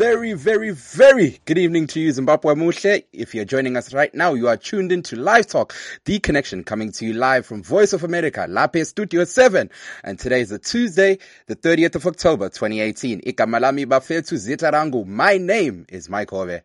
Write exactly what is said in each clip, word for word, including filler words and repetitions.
very, very, very good evening to you, Zimbabwe Muhle. If you're joining us right now, you are tuned into Live Talk, The Connection, coming to you live from Voice of America, Lape Studio seven. And today is the Tuesday, the thirtieth of October, twenty eighteen. Igama lami bafethu Zita Rangu. My name is Mike Hove.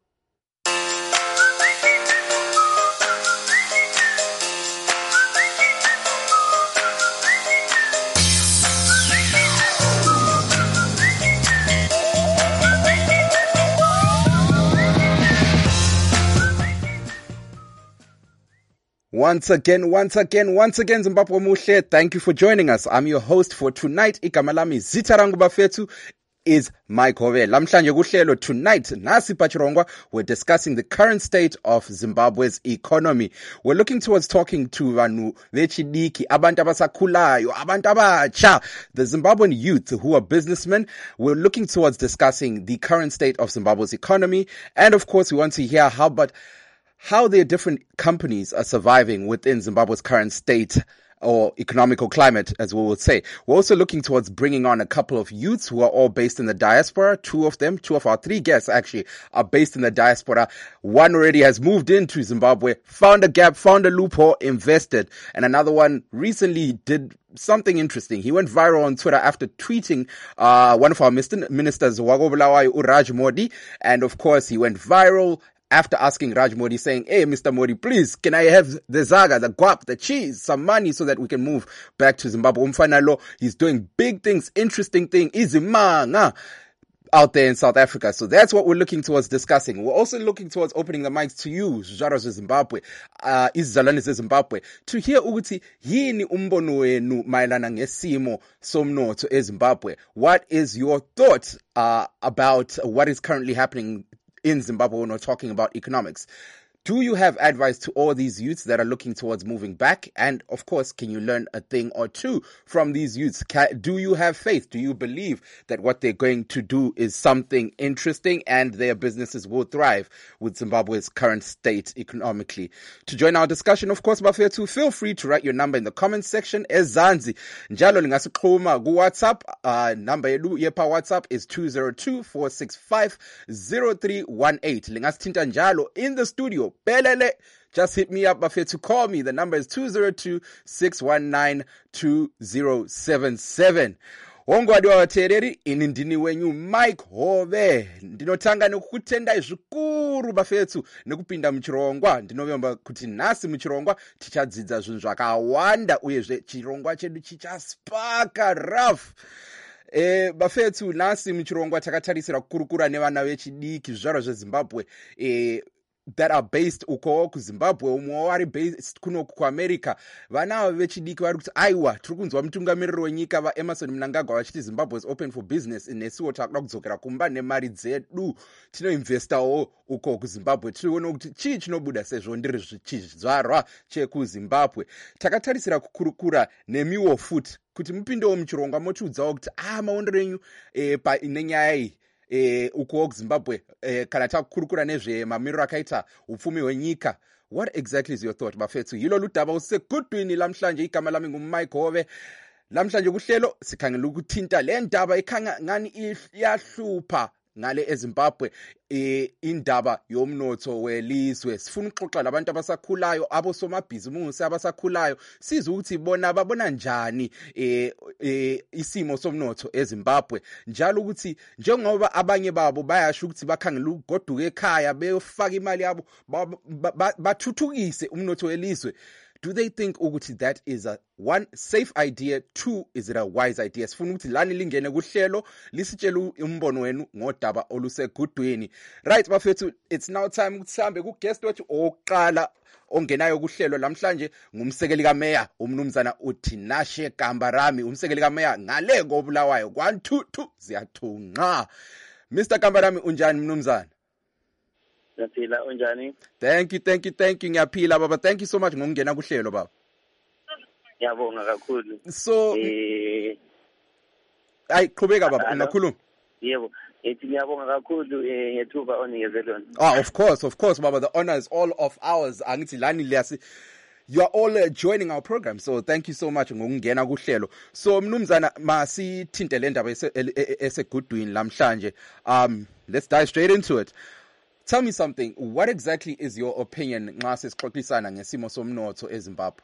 Once again, once again, once again, Zimbabwe Muhle, thank you for joining us. I'm your host for tonight. Igama lami Zita Rangu bafethu is Mike Hove. Lamhlanje kuhlelo tonight, nasi Pachirongwa, we're discussing the current state of Zimbabwe's economy. We're looking towards talking to vanhu vechidiki, abantu abasakhulayo, abantu abatsha, the Zimbabwean youth who are businessmen. We're looking towards discussing the current state of Zimbabwe's economy. And of course, we want to hear how, but how their different companies are surviving within Zimbabwe's current state or economical climate, as we would say. We're also looking towards bringing on a couple of youths who are all based in the diaspora. Two of them, two of our three guests actually, are based in the diaspora. One already has moved into Zimbabwe, found a gap, found a loophole, invested. And another one recently did something interesting. He went viral on Twitter after tweeting uh one of our ministers, Wago Bulawayo, Raj Modi. And of course, he went viral after asking Raj Modi, saying, hey, Mister Modi, please, can I have the zaga, the guap, the cheese, some money so that we can move back to Zimbabwe? Umfanalo, he's doing big things, interesting things, izimanga out there in South Africa. So that's what we're looking towards discussing. We're also looking towards opening the mics to you, Zara Zimbabwe, uh, izizalwane Zimbabwe, to hear ukuthi yini umbono wenu mayelana ngesimo somnotho eZimbabwe. What is your thought uh, about what is currently happening in Zimbabwe when we're talking about economics? Do you have advice to all these youths that are looking towards moving back? And of course, can you learn a thing or two from these youths? Can, do you have faith? Do you believe that what they're going to do is something interesting and their businesses will thrive with Zimbabwe's current state economically? To join our discussion, of course, bafethu, feel free to write your number in the comments section. Ezanzi njalo lingasiqhuma ku WhatsApp. Uh, number yedu yepa WhatsApp is two zero two, four six five, zero three one eight. Lingasithinta njalo in the studio. Belele, just hit me up, bafethu, to call me. The number is two zero two, six one nine, two zero seven seven. Wongwadi wawatereri, inindini wenyu Mike Hove. Ndinotanga nekutenda zvikuru bafethu nekupinda muchirongwa. Ndinovemba kuti nasi muchirongwa tichadzidza zvinhu zvakawanda uyezve chirongwa chedu chichaspaka rough. Eh, bafethu, nasi muchirongwa takatarisira kukurukura nevana vechidiki zvizvarwa zveZimbabwe eh that are based uko kuZimbabwe, umwe wari based kuno kuAmerica. Vana vechidiki vari kuti aiwa, tiri kunzwa mutungamiriri wenyika vaEmerson Mnangagwa vachiti Zimbabwe is open for business. Nesiwo takuda kudzokera kumba nemari dzedu tinoinvestawo uko kuZimbabwe. Tiriona kuti chii chinobuda sezvo ndiri chizvarwa chekuZimbabwe. Takatarisira kukurukura nemiwo futi kuti mupindewo muchirongwa motiudzawo kuti ah maondero enyu eh, pa nenyaya iyi Eh, uko Zimbabwe eh, kana takurukura nezve mamiriro akaita upfumi hwenyika. What exactly is your thought, bafethu? Yilo ludaba usekudwini lamhlanje. Igama lami nguMike Hove. Lamhlanje kuhlelo sikhangela ukuthinta le ndaba ekhanga ngani iyahlupha ngale eZimbabwe, eh, indaba yomnotho welizwe. Sifuna ukuxoxa labantu abasakhulayo, abosomabhizimusi abasakhulayo, sizwe ukuthi bona babona njani eh, eh isimo somnotho eZimbabwe, njalo ukuthi njengoba abanye babo bayasho ukuthi bakhangela ukugoduka ekhaya beyofaka imali yabo bathuthukise umnotho welizwe. Do they think ukuthi that is a one safe idea? Two, is it a wise idea? Sifuna ukuthi lani lingene kuhlelo lisitshela umbono wenu ngodaba olusegudweni. Right bafethu, it's now time ukuthi sihambe ku guest wethu oqala ongenayo kuhlelo lamhlanje ngumsekeli kaMeya umnumzana uTinashe Kambarami, umsekeli kaMeya ngale koBulawayo. one two two ziyathunqa. Mister Kambarami, unjani mnumzana? Ngiyaphila, unjani? Thank you, thank you, thank you. Ngiyaphila baba. Thank you so much ngokungena kuhlelo baba. Ngiyabonga kakhulu. So eh ay qhubeka baba, ungakhuluma. Yebo. Ethi ngiyabonga kakhulu ngethuba onikezelona. Ah, of course, of course baba. The honor is all of ours. Angithi lani liyasi. You are all uh, joining our program, so thank you so much ngokungena kuhlelo. So mnumzana masithinte le ndaba esegudwini lamhlanje. Um let's dive straight into it. Tell me something. What exactly is your opinion nxa sesixoxisana ngesimo somnotho eZimbabwe?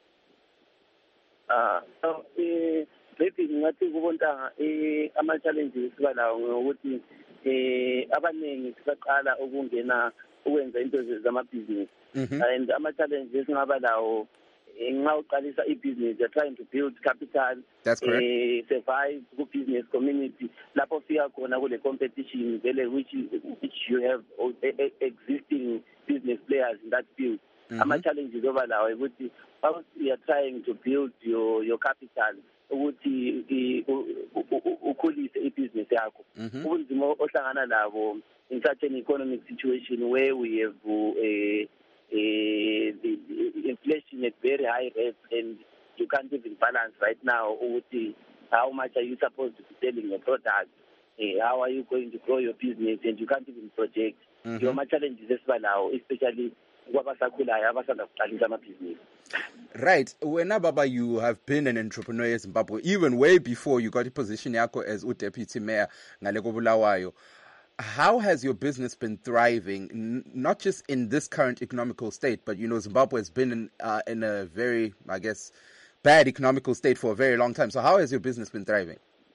Ah, so eh maybe ngathi kubontanga eh ama challenges siba lawo ngokuthi eh abaningi sibaqala ukungena ukwenza into zamabhizinisi and ama challenges ngaba lawo nxa uqalisa i-business, you're trying to build capital. That's correct. Uh, survive the business community. Lapho fika khona kule competition vele which which you have existing business players in that field. Mm-hmm. Ama challenges over lawo ukuthi how you are trying to build your your capital ukuthi ukhulise i-business yakho. Ubunzima ohlangana nabo in such an economic situation where we have a Uh, the, the inflation at very high rates and you can't even balance right now how much are you supposed to be selling your product, uh, how are you going to grow your business, and you can't even project. Mm-hmm. Your challenges as well now, especially business. Right. When Baba, you have been an entrepreneur in Zimbabwe, even way before you got a position yako as Deputy Mayor Ngaleko Bulawayo. How has your business been thriving, n- not just in this current economical state, but, you know, Zimbabwe has been in, uh, in a very, I guess, bad economical state for a very long time. So how has your business been thriving?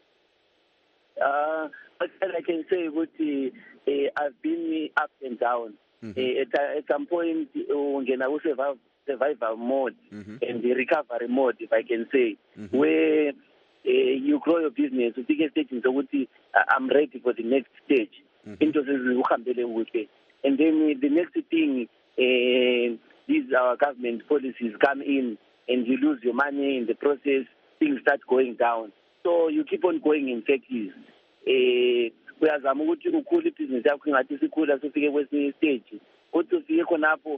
Uh, I can say what, uh, I've been up and down. Mm-hmm. Uh, at, at some point, uh, I was survival, survival mode mm-hmm. and the recovery mode, if I can say, mm-hmm. where uh, you grow your business. You take a stage in the I'm ready for the next stage. Mm-hmm. And then the next thing, uh, these our government policies come in and you lose your money in the process, things start going down. So you keep on going in circles. Whereas I'm going to call it business, I'm going to call it a stage. What to see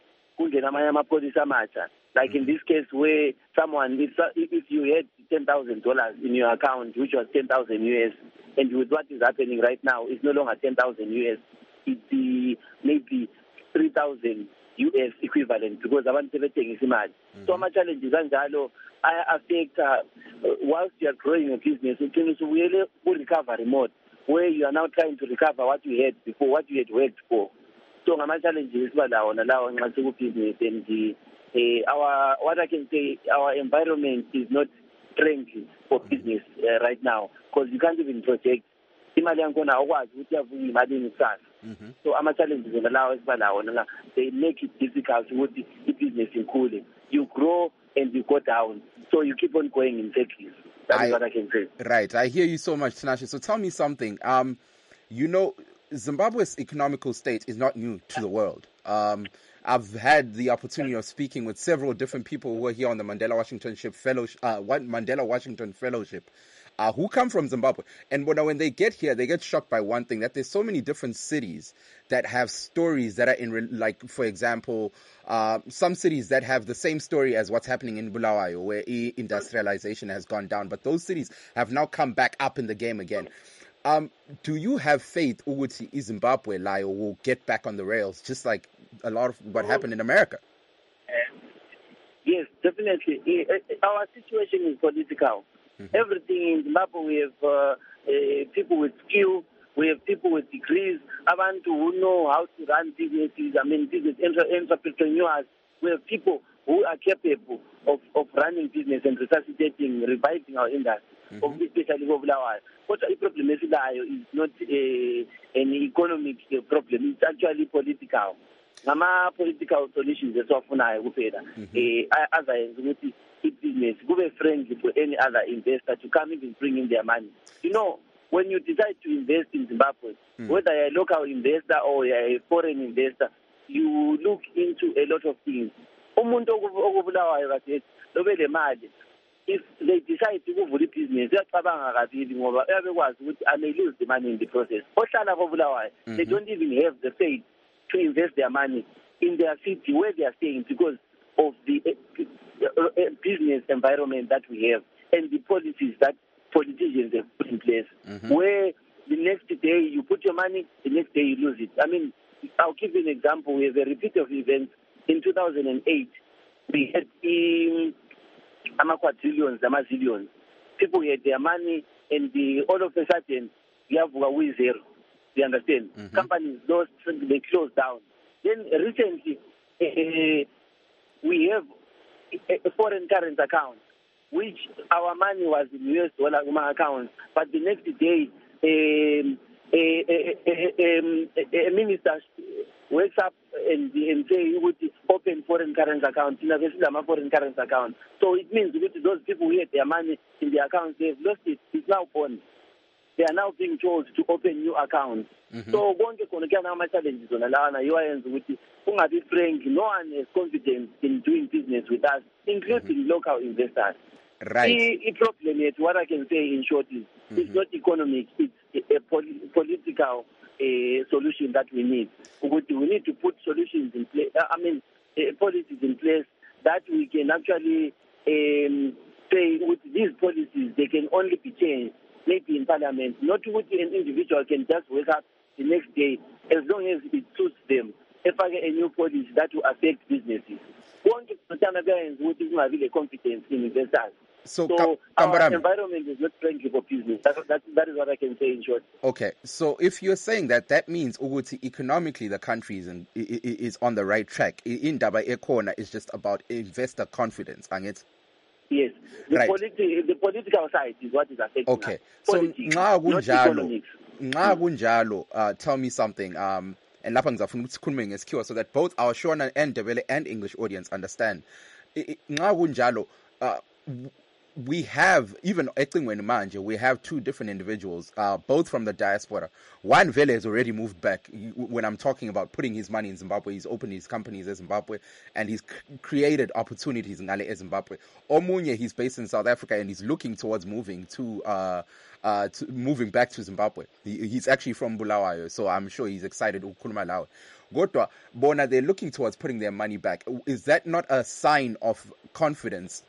like in this case where someone, if, if you had ten thousand dollars in your account, which was ten thousand U S, and with what is happening right now, it's no longer ten thousand U S, it's the, maybe three thousand U S equivalent, because I want everything is mad. So much challenges and I affect, uh, whilst you are growing your business, you can really recovery mode, where you are now trying to recover what you had before, what you had worked for. So my challenge is well on allowing business and the uh, our what I can say our environment is not friendly for business uh, right now, because you can't even project. Mm-hmm. So our challenges in allow they make it difficult with the business in cooling. You grow and you go down, so you keep on going in circles. That is I, what I can say. Right, I hear you so much, Tinashe. So tell me something. Um, you know, Zimbabwe's economical state is not new to the world. Um, I've had the opportunity of speaking with several different people who are here on the Mandela Washington Fellowship, uh, Mandela Washington Fellowship, uh, who come from Zimbabwe. And when, when they get here, they get shocked by one thing, that there's so many different cities that have stories that are in, like, for example, uh, some cities that have the same story as what's happening in Bulawayo, where industrialization has gone down. But those cities have now come back up in the game again. Um, do you have faith Uguti Zimbabwe Layo will get back on the rails, just like a lot of what happened in America? Yes, definitely. Our situation is political. Mm-hmm. Everything in Zimbabwe, we have uh, uh, people with skill, we have people with degrees, abantu who know how to run businesses, I mean, business entrepreneurs. We have people who are capable of, of running business and resuscitating, reviving our industry. Mm-hmm. Especially Bulawayo. But the problem is not a, an economic problem, it's actually political. Nama political solutions is often I would say that as I business, go be friendly for any other investor to come in and bring in their money. You know, when you decide to invest in Zimbabwe, mm. whether you're a local investor or you're a foreign investor, you look into a lot of things. If they decide to go for the business, I may lose the money in the process. Mm-hmm. They don't even have the faith to invest their money in their city where they are staying because of the uh, business environment that we have and the policies that politicians have put in place. Mm-hmm. Where the next day you put your money, the next day you lose it. I mean, I'll give you an example. We have a repeat of events in two thousand eight. We had in Ama quadrillions, ama zillions. People had their money, and the, all of a sudden, we have a zero. You understand? Mm-hmm. Companies lost, they closed down. Then recently, uh, we have a foreign currency account, which our money was in U S dollar account, but the next day, um, a, a, a, a, a minister wakes up and, and say, "You would open foreign currency account, in a foreign currency account." So it means that those people who had their money in their accounts, they've lost it. It's now gone. They are now being told to open new accounts. Mm-hmm. So, konke khona kuyana ama challenges on lana you are ukuthi ungabi frank, no one has confidence in doing business with us, including mm-hmm. local investors. Right. The problem is, what I can say in short is, mm-hmm. it's not economic, it's a, a pol- political uh, solution that we need. We need to put solutions in place, I mean, uh, policies in place that we can actually um, say with these policies, they can only be changed, maybe in parliament, not with an individual can just wake up the next day, as long as it suits them, if I get a new policy that will affect businesses. One is confidence in investors. So, so Ka- our environment is not friendly for business. That, that, that is what I can say in short. Okay, so if you're saying that, that means Uguti, economically the country is, in, is on the right track. In Daba Ekona is just about investor confidence, and it's yes. The, right. politi- the political side is what is affecting okay. us. Politics, so not economics. Ngunjalo, uh, tell me something. Um, and lapha ngizafuna ukuthi sikhulume ngesikhiwa so that both our Shona and Ndebele and English audience understand. Ngunjalo, uh we have, even Ecingweni Manje, we have two different individuals, uh, both from the diaspora. One, Vele, has already moved back. When I'm talking about putting his money in Zimbabwe, he's opened his companies in Zimbabwe, and he's c- created opportunities in Zimbabwe. Omunye, he's based in South Africa, and he's looking towards moving to, uh, uh, to moving back to Zimbabwe. He, he's actually from Bulawayo, so I'm sure he's excited. Ukhuluma Godwa, Bona, they're looking towards putting their money back. Is that not a sign of confidence?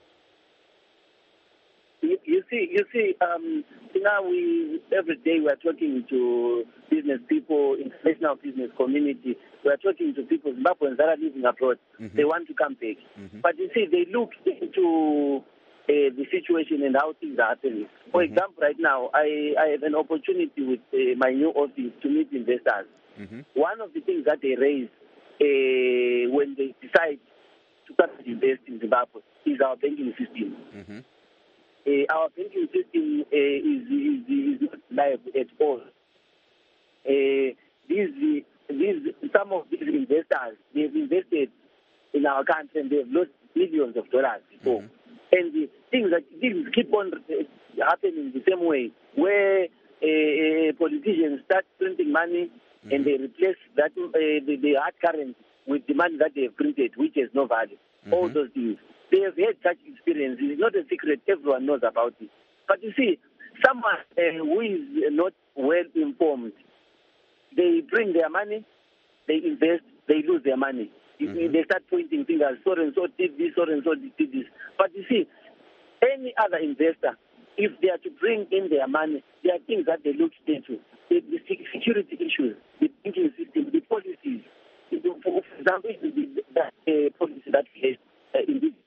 You, you see, you see. Um, now we every day we are talking to business people, international business community. We are talking to people, Zimbabweans that are living abroad. Mm-hmm. They want to come back, mm-hmm. but you see, they look into uh, the situation and how things are happening. For mm-hmm. example, right now, I, I have an opportunity with uh, my new office to meet investors. Mm-hmm. One of the things that they raise uh, when they decide to come and invest in Zimbabwe is our banking system. Mm-hmm. Uh, our banking system uh, is, is, is not reliable at all. Uh, these, these, some of these investors, they've invested in our country and they've lost millions of dollars before. Mm-hmm. And the things that things keep on happening the same way, where uh, politicians start printing money mm-hmm. and they replace that uh, the, the hard currency with the money that they have printed, which has no value. Mm-hmm. All those things. They have had such experience. It's not a secret. Everyone knows about it. But you see, someone uh, who is not well informed, they bring their money, they invest, they lose their money. Mm-hmm. They start pointing fingers, so and so did this, so and so did this. But you see, any other investor, if they are to bring in their money, there are things that they look into. The, the security issues, the banking system, the policies. For example, the, the uh, policy that we have uh, in this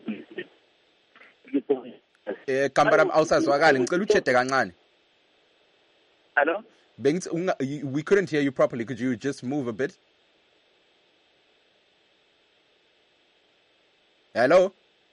Eh Kambaram awusazwakali ngicela uchede kancane. Hello? We couldn't hear you properly. Could you just move a bit? Hello?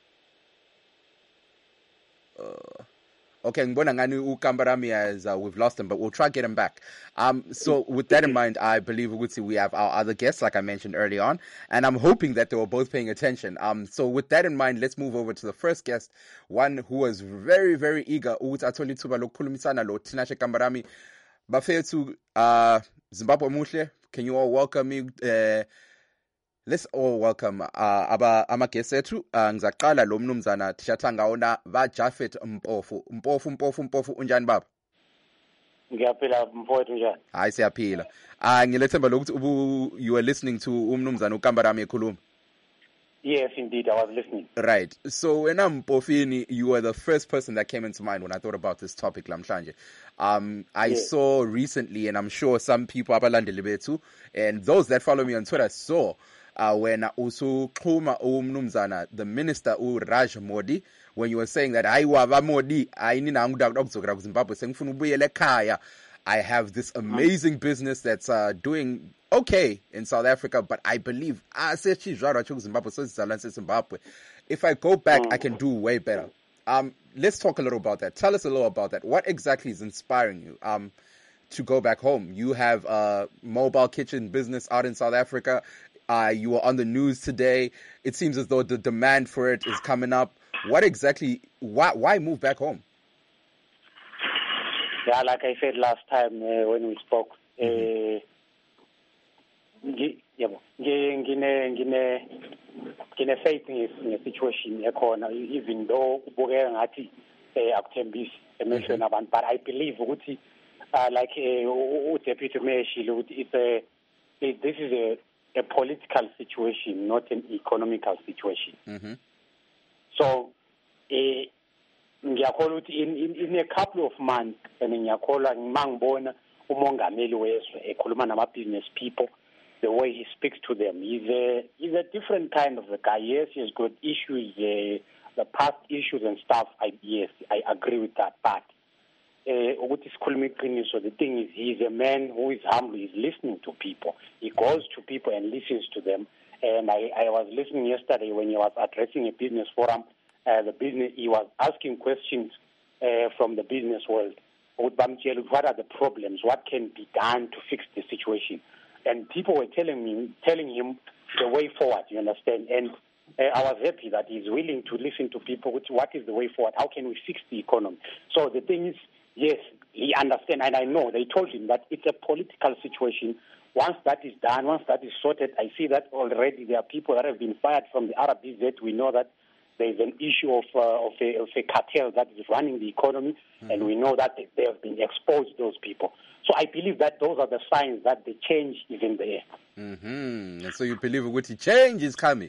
Uh, okay, ngibona ngani uKambarami as uh, we've lost him, but we'll try to get him back. Um, so with that in mind, I believe we have our other guests, like I mentioned early on, and I'm hoping that they were both paying attention. Um, so with that in mind, let's move over to the first guest, one who was very, very eager. Ukuthi athole ithuba lokukhulumisana lo Tinashe Kambarami. Bafethu, uh, Zimbabwe Muhle, can you all welcome me? Uh, Let's all welcome uh, aba amaguests ethu. Uh, ngizaqala lo mnumzana Tishatha ngawona va Jafet Mpofu. Mpofu Mpofu Mpofu unjani baba? Ngiyaphila mfowethu njani? Hayi siyaphila. Ah ngilethemba lokuthi ubu you were listening to umnumzana uKambarami ekhuluma. Yes, indeed, I was listening. Right. So when I'm Mpofini, you were the first person that came into mind when I thought about this topic, Lamhlanje. Um, I yes. saw recently, and I'm sure some people abalandeli bethu, and those that follow me on Twitter saw uh, when usu Xhuma umnumzana, the minister u Raj Modi, when you were saying that I wava Modi, I nina ngudakuzokera kuZimbabwe, sengifuna ubuyele ekhaya. I have this amazing business that's uh, doing okay in South Africa, but I believe if I go back, I can do way better. Um, let's talk a little about that. Tell us a little about that. What exactly is inspiring you um, to go back home? You have a mobile kitchen business out in South Africa. Uh, you were on the news today. It seems as though the demand for it is coming up. What exactly, why, why move back home? Yeah, like I said last time uh, when we spoke, Mm-hmm. uh, ngi- yabo, ngi- ngine ngine ngine faith nge-situation ekhona, even though ubukeka ngathi eh, akuthembisi emehlweni abantu, but I believe ukuthi uh, like uh, uDeputy Mayor shilo ukuthi it's a it, this is a, a political situation, not an economical situation. Mm-hmm. So eh ngiyakholwa ukuthi in, in in a couple of months and ngiyakholwa ngimangibona umongameli wezwe ekhuluma nama business people, the way he speaks to them, he's a he's a different kind of a guy. Yes, he's got issues, uh, the past issues and stuff. I yes, I agree with that. But ukuthi sikhuluma iqiniso, the thing is, he's a man who is humble. He's listening to people. He goes to people and listens to them. And I, I was listening yesterday when he was addressing a business forum. Uh, the business he was asking questions uh, from the business world. What are the problems? What can be done to fix the situation? And people were telling me, telling him the way forward. You understand? And uh, I was happy that he's willing to listen to people. Which, what is the way forward? How can we fix the economy? So the thing is, yes, he understands, and I know they told him that it's a political situation. Once that is done, once that is sorted, I see that already there are people that have been fired from the R B Z. We know that there is an issue of uh, of, a, of a cartel that is running the economy, mm-hmm. and we know that they, they have been exposed, those people. So I believe that those are the signs that the change is in the air. Mm-hmm. And so you believe that change is coming?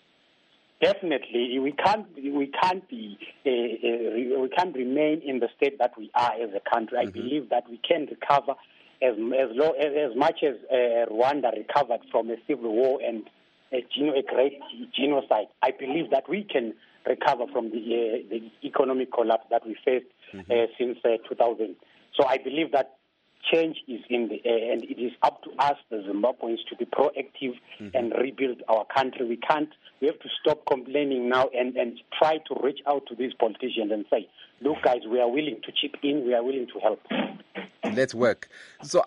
Definitely, we can't we can't be uh, uh, we can't remain in the state that we are as a country. Mm-hmm. I believe that we can recover as as low as, as much as uh, Rwanda recovered from a civil war and a, geno, a great genocide. I believe that we can recover from the uh, the economic collapse that we faced mm-hmm. uh, since uh, two thousand. So I believe that change is in the air, and it is up to us, the Zimbabweans, to be proactive mm-hmm. and rebuild our country. We can't. We have to stop complaining now and, and try to reach out to these politicians and say, look, guys, we are willing to chip in. We are willing to help. Let's work. So,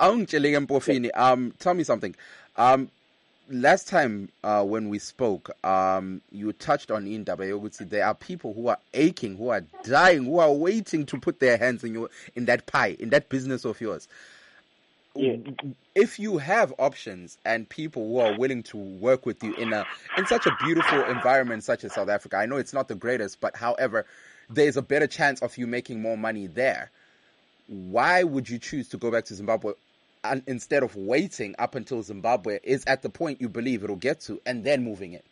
um, tell me something. Um, last time uh, when we spoke, um, you touched on Indaba. There are people who are aching, who are dying, who are waiting to put their hands in your in that pie, in that business of yours. Yeah. If you have options and people who are willing to work with you in a in such a beautiful environment such as South Africa, I know it's not the greatest, but however, there's a better chance of you making more money there. Why would you choose to go back to Zimbabwe and instead of waiting up until Zimbabwe is at the point you believe it'll get to and then moving it?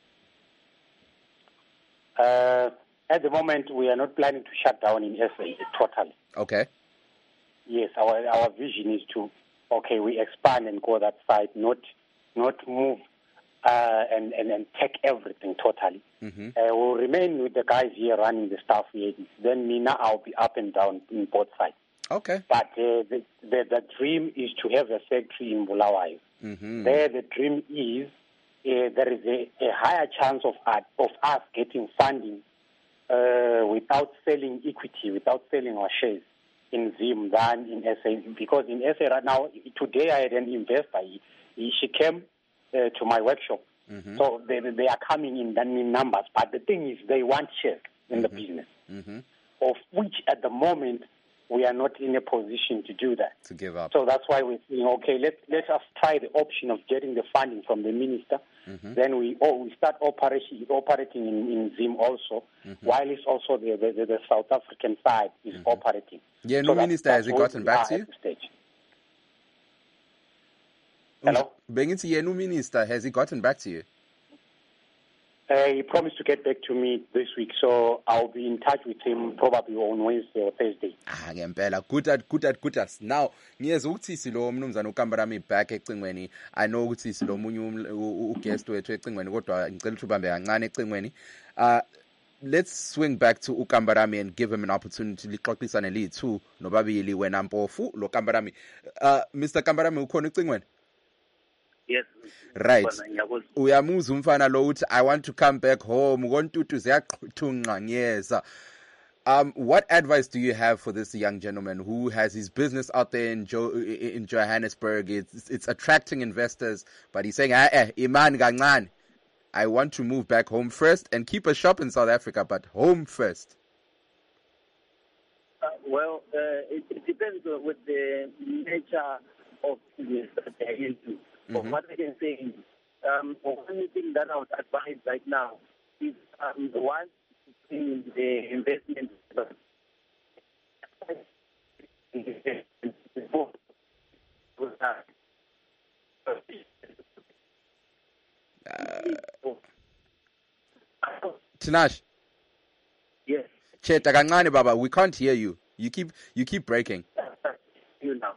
Uh, at the moment, we are not planning to shut down in S A totally. Okay. Yes, our our vision is to, okay, we expand and go that side, not not move uh, and, and, and take everything totally. Mm-hmm. Uh, we'll remain with the guys here running the staff here. Then me now, I'll be up and down in both sides. Okay. But uh, the, the the dream is to have a factory in Bulawayo. Mm-hmm. There, the dream is uh, there is a, a higher chance of uh, of us getting funding uh, without selling equity, without selling our shares in Zim than in S A. Because in S A right now, today I had an investor. He, he, she came uh, to my workshop. Mm-hmm. So they they are coming in, in numbers. But the thing is, they want shares in mm-hmm. the business, mm-hmm. of which at the moment we are not in a position to do that. To give up. So that's why we're saying, okay, let let us try the option of getting the funding from the minister. Mm-hmm. Then we oh, we start operation, operating in, in Zim also, mm-hmm. while it's also the, the, the South African side is mm-hmm. operating. Yeah, no so minister, has he gotten back to you? Hello? Bengithi yena minister, has he gotten back to you? Uh, he promised to get back to me this week, so I'll be in touch with him probably on Wednesday or Thursday. Ah, ngempela, good at good at good at. Now, ngiyeza ukuthi silo mnumzana uKambarami back ecingweni. I know ukuthi silo munye uguest wethu ecingweni kodwa ngicela ukuthi ubambe kancane ecingweni. Uh let's swing back to uKambarami and give him an opportunity lixoxisane liyi-two nobabili wena Mpofu lo Kambarami. Uh, Mister Kambarami ukhona ucingweni? Yes. Right. Ngiyakuzwa. Uyamuzwa umfana lo uthi I want to come back home. Kontutu ziyaqhunqa ngiyeza. Um, what advice do you have for this young gentleman who has his business out there in jo- in Johannesburg? It's it's attracting investors, but he's saying, eh, iman kancane. I want to move back home first and keep a shop in South Africa, but home first. Uh, well, uh, it, it depends on with the nature of business that they're into. But Mm-hmm. what I can say is, um, one thing that I would advise right now is um, one, in the investment. Tinash, Yes, cheta kancane baba, we can't hear you. You keep you keep breaking. you know.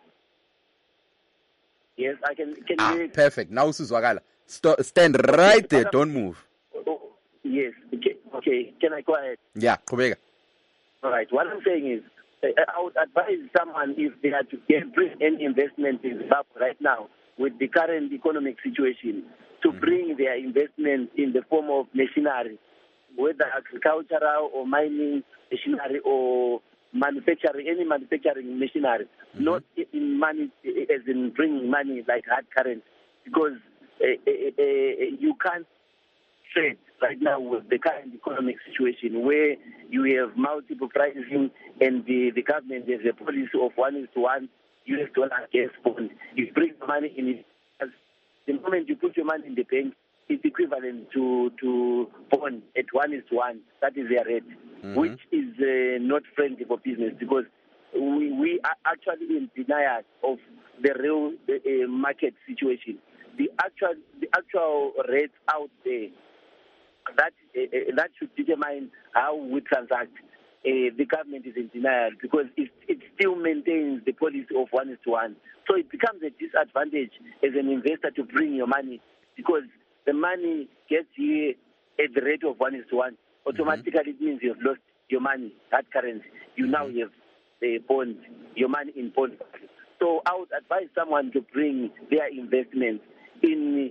Yes, I can. Can Ah, you? perfect. Now usuzwakala. Sto- stand right there. Don't move. Oh, yes. Okay. Okay. Can I go ahead? Yeah, qhubeka. All right. What I'm saying is, uh, I would advise someone if they are to get bring any investment in Zimbabwe right now with the current economic situation to Mm-hmm. bring their investment in the form of machinery, whether agricultural or mining machinery or manufacturing, any manufacturing machinery, Mm-hmm. not in money as in bringing money like hard currency, because uh, uh, uh, you can't trade right now with the current economic situation where you have multiple pricing and the, the government has a policy of one is to one U S dollar against bond. You bring the money in it. The moment you put your money in the bank, it's equivalent to, to bond at one is to one. That is their rate, Mhm. which is uh, not friendly for business because we, we are actually in denial of the real uh, market situation. The actual the actual rates out there that uh, that should determine how we transact. Uh, the government is in denial because it, it still maintains the policy of one is to one. So it becomes a disadvantage as an investor to bring your money because the money gets here at the rate of one is to one. Automatically, mm-hmm. it means you've lost your money, that currency. You mm-hmm. now have the bond, your money in bond. So I would advise someone to bring their investment in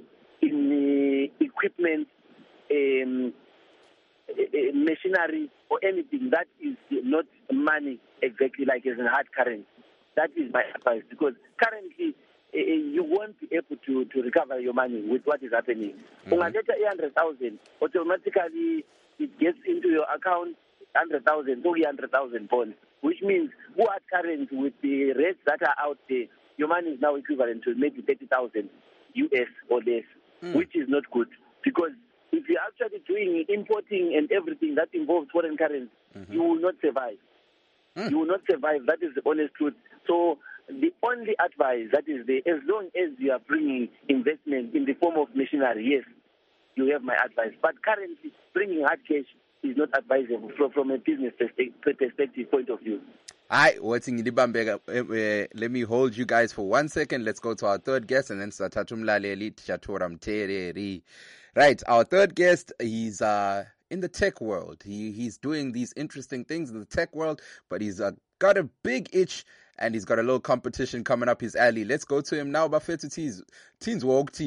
in uh, equipment, um, uh, machinery, or anything that is not money exactly like as in hard currency. That is my advice because currently uh, you won't be able to, to recover your money with what is happening. Mm-hmm. When I get eight hundred thousand, automatically it gets into your account one hundred thousand, so one hundred thousand bonds, which means who are current with the rates that are out there, your money is now equivalent to maybe thirty thousand U S or less, mm. which is not good because if you're actually doing importing and everything that involves foreign currency, mm-hmm. you will not survive. Mm. You will not survive. That is the honest truth. So the only advice that is there, as long as you are bringing investment in the form of machinery, yes, you have my advice. But currently, bringing hard cash is not advisable from, from a business perspective point of view. Hi, what's in the let me hold you guys for one second. Let's go to our third guest and then Satatum Laleli Chatoram Tereri. Right, our third guest, he's uh, in the tech world. He He's doing these interesting things in the tech world, but he's uh, got a big itch and he's got a little competition coming up his alley. Let's go to him now. Bafetu Teens, Teens Wogti.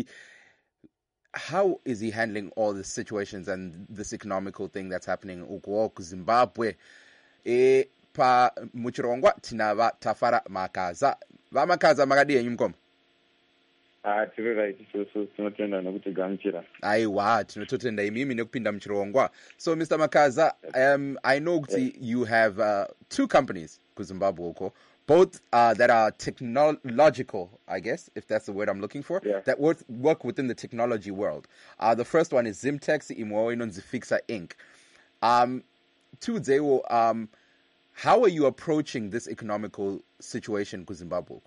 How is he handling all the situations and this economical thing that's happening in Ukwok, Zimbabwe? E pa muchirongwa tinava tafara makaza. Va makaza magadiye nyumkom. Ah, tiri right. So so tinotenda nokuti gamuchira. Aiwa, tinototenda imimi nekupinda muchirongwa. So Mister Makaza, um I know yes. you have uh, two companies ku Zimbabwe uko. Both uh, that are technological, I guess, if that's the word I'm looking for, yeah. that work, work within the technology world. Uh, the first one is Zimtex, Imwoino Zifixa Incorporated. Um, to Zewo, um, how are you approaching this economical situation in Zimbabwe?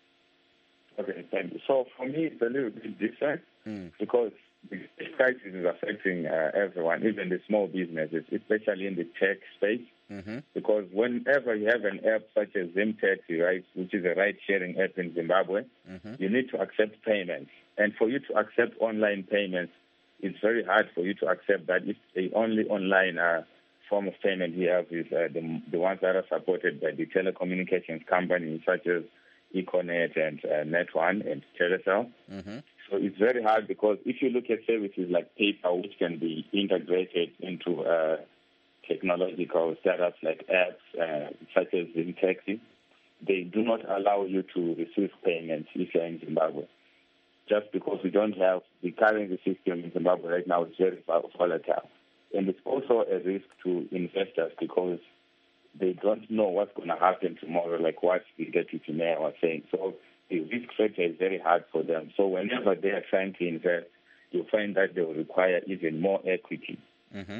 Okay, thank you. So for me, it's a little bit different mm. because the crisis is affecting uh, everyone, even the small businesses, especially in the tech space. Mm-hmm. Because whenever you have an app such as Zimtex, right, which is a ride-sharing app in Zimbabwe, mm-hmm. you need to accept payments. And for you to accept online payments, it's very hard for you to accept that if they only online uh, form of payment we have is uh, the, the ones that are supported by the telecommunications companies such as Econet and uh, Net One and Telecel. Mm-hmm. So it's very hard because if you look at services like PayPal, which can be integrated into uh, technological startups like apps uh, such as Zimtaxi, they do not allow you to receive payments if you're in Zimbabwe. Just because we don't have the currency system in Zimbabwe right now is very volatile. And it's also a risk to investors because they don't know what's going to happen tomorrow, like what the deputy mayor was saying. So the risk factor is very hard for them. So whenever they are trying to invest, you'll find that they will require even more equity. Mm-hmm.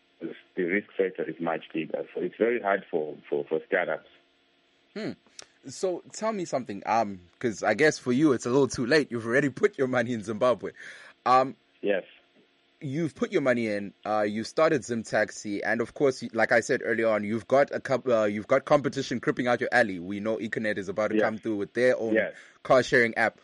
The risk factor is much bigger. So it's very hard for, for, for startups. Hmm. So tell me something, um, because I guess for you it's a little too late. You've already put your money in Zimbabwe. Um, yes. You've put your money in. Uh, you started Zimtaxi, and of course, like I said earlier on, you've got a couple. Uh, you've got competition creeping out your alley. We know Econet is about to yes. come through with their own yes. car sharing app.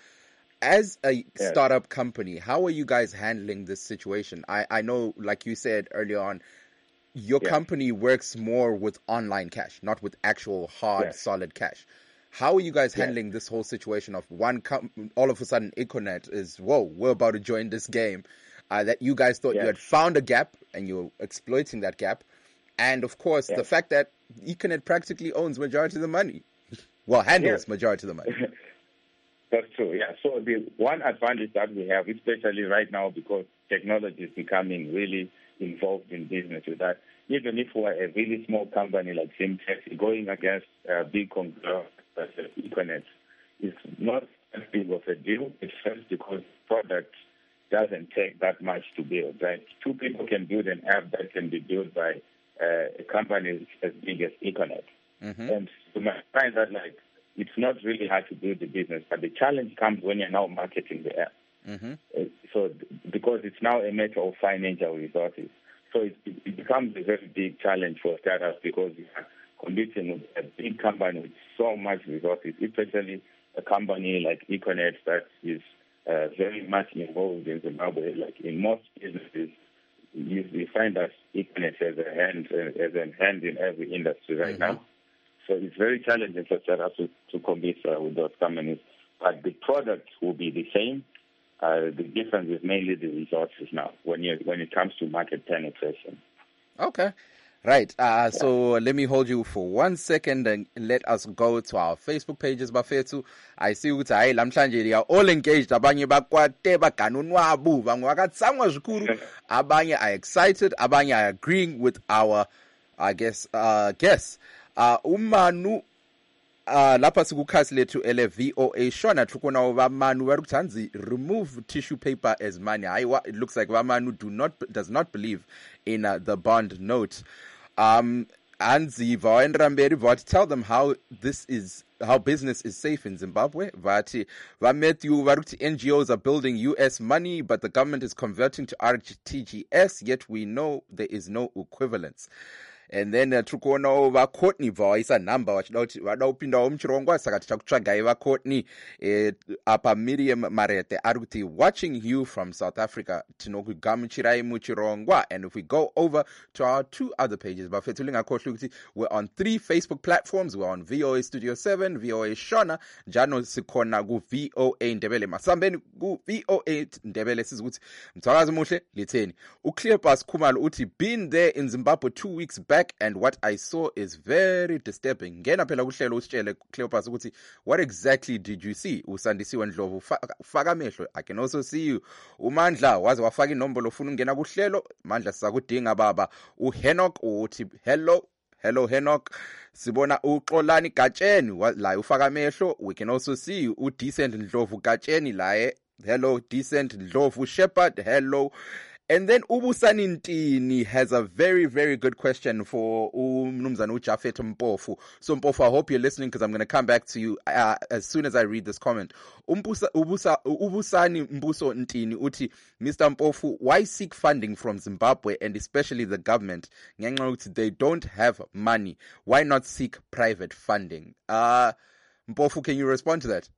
As a yes. startup company, how are you guys handling this situation? I, I know, like you said earlier on, your yes. company works more with online cash, not with actual hard, yes. solid cash. How are you guys yes. handling this whole situation of one com- all of a sudden Econet is, whoa, we're about to join this game, uh, that you guys thought yes. you had found a gap and you're exploiting that gap. And of course, yes. the fact that Econet practically owns majority of the money. Well, handles yes. majority of the money. That's true, yeah. So the one advantage that we have, especially right now because technology is becoming really involved in business, is that even if we're a really small company like Zimtaxi, going against a big conglomerate such as Econet is not as big of a deal. It's first because product doesn't take that much to build, right? Two people can build an app that can be built by uh, a company as big as Econet. Mm-hmm. And you might find that, like, it's not really hard to build the business, but the challenge comes when you're now marketing the app. Mm-hmm. Uh, so, because it's now a matter of financial resources. So it, it becomes a very big challenge for startups because you are competing with a big company with so much resources, especially a company like Econet that is uh, very much involved in Zimbabwe. Like in most businesses, you, you find that Econet has a hand, uh, has a hand in every industry right mm-hmm. now. So it's very challenging for startups to, to compete uh, with those companies. But the product will be the same. Uh, the difference is mainly the resources now when you when it comes to market penetration. Okay. Right. Uh, yeah. So let me hold you for one second and let us go to our Facebook pages, Bafethu. I see ukuthi hayi lamhlanje they are all engaged. Abanye bakwate baganunwabu, bangwe bakatsangwa zvikuru. Abanye are excited. Abanye are agreeing with our, I guess, uh, guess. Uh, umanu uh lapha sikukhasi lethu ele V O A shona tukona bamanu barukuthi hanzi remove tissue paper as money. Hayi, it looks like bamanu do not does not believe in uh, the bond note. Um Anzi vaendramberi vati tell them how this is how business is safe in Zimbabwe. Vati vamethu varukuthi N G Os are building U S money, but the government is converting to R T G S, yet we know there is no equivalence. And then uh, tukuona va Courtney vaisa number vachidauti vada kupinda muchirongwa saka tichakutsvagai va Courtney eh, apa Miriam Marete arikuti watching you from South Africa tinokugamuchirai muchirongwa. And if we go over to our two other pages, bafethu lingakhohlwa ukuthi we're on three Facebook platforms. We're on V O A Studio seven, V O A Shona, njalo sikhona ku V O A Ndebele masambeni ku V O A Ndebele sizukuthi mthwakazi muhle litheni. uCleopas Khumalo uthi been there in Zimbabwe two weeks back and what I saw is very disturbing. Ngena phela kuhlelo usitshele Cleopas ukuthi what exactly did you see? Usandisiwe Ndlovu faka amehlo. I can also see you. uMandla waze wafaka inombolo ufuna ungena kuhlelo. Mandla sizakudinga baba. uHenoch uthi hello hello Henoch. Sibona uXolani Gatsheni la ufaka amehlo. We can also see you. uDecent Ndlovu Gatsheni laye. Hello Decent Ndlovu Shepherd. Hello. And then Ubusani Ntini has a very, very good question for Umnumzana Jafet Mpofu. So Mpofu, I hope you're listening because I'm going to come back to you uh, as soon as I read this comment. Umbusa, Ubusa, Ubusani Mbuso Ntini uti, Mister Mpofu, why seek funding from Zimbabwe and especially the government? They don't have money. Why not seek private funding? Uh, Mpofu, can you respond to that?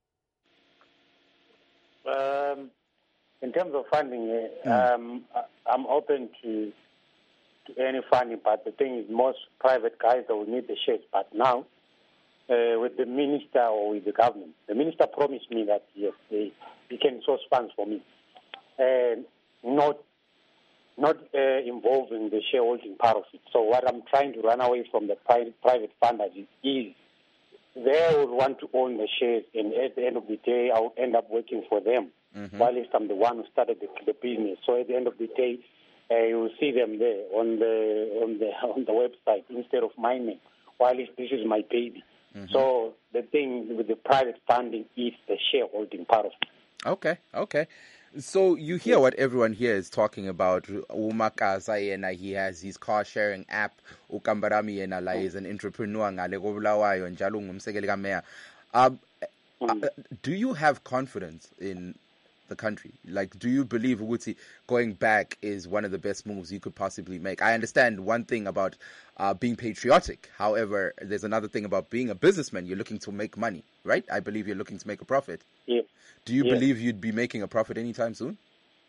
Um... In terms of funding, mm. um, I'm open to to any funding, but the thing is most private guys that will need the shares. But now, uh, with the minister or with the government, the minister promised me that, yes, they, they can source funds for me. And not not uh, involving the shareholding part of it. So what I'm trying to run away from the private, private funders is they would want to own the shares, and at the end of the day, I would end up working for them, mm-hmm. while I'm the one who started the, the business. So at the end of the day, uh, you will see them there on the on the on the website instead of my name, while this is my baby. Mm-hmm. So the thing with the private funding is the shareholding part of it. Okay, okay. So you hear what everyone here is talking about. Umakaza yena, he has his car sharing app. Ukambarami yena la is an entrepreneur ngale ko Bulawayo njalo ngumsekeli ka mayor. Um, uh, do you have confidence in the country? Like, do you believe Uguti going back is one of the best moves you could possibly make? I understand one thing about uh, being patriotic. However, there's another thing about being a businessman. You're looking to make money, right? I believe you're looking to make a profit. Yeah. Do you yeah. believe you'd be making a profit anytime soon?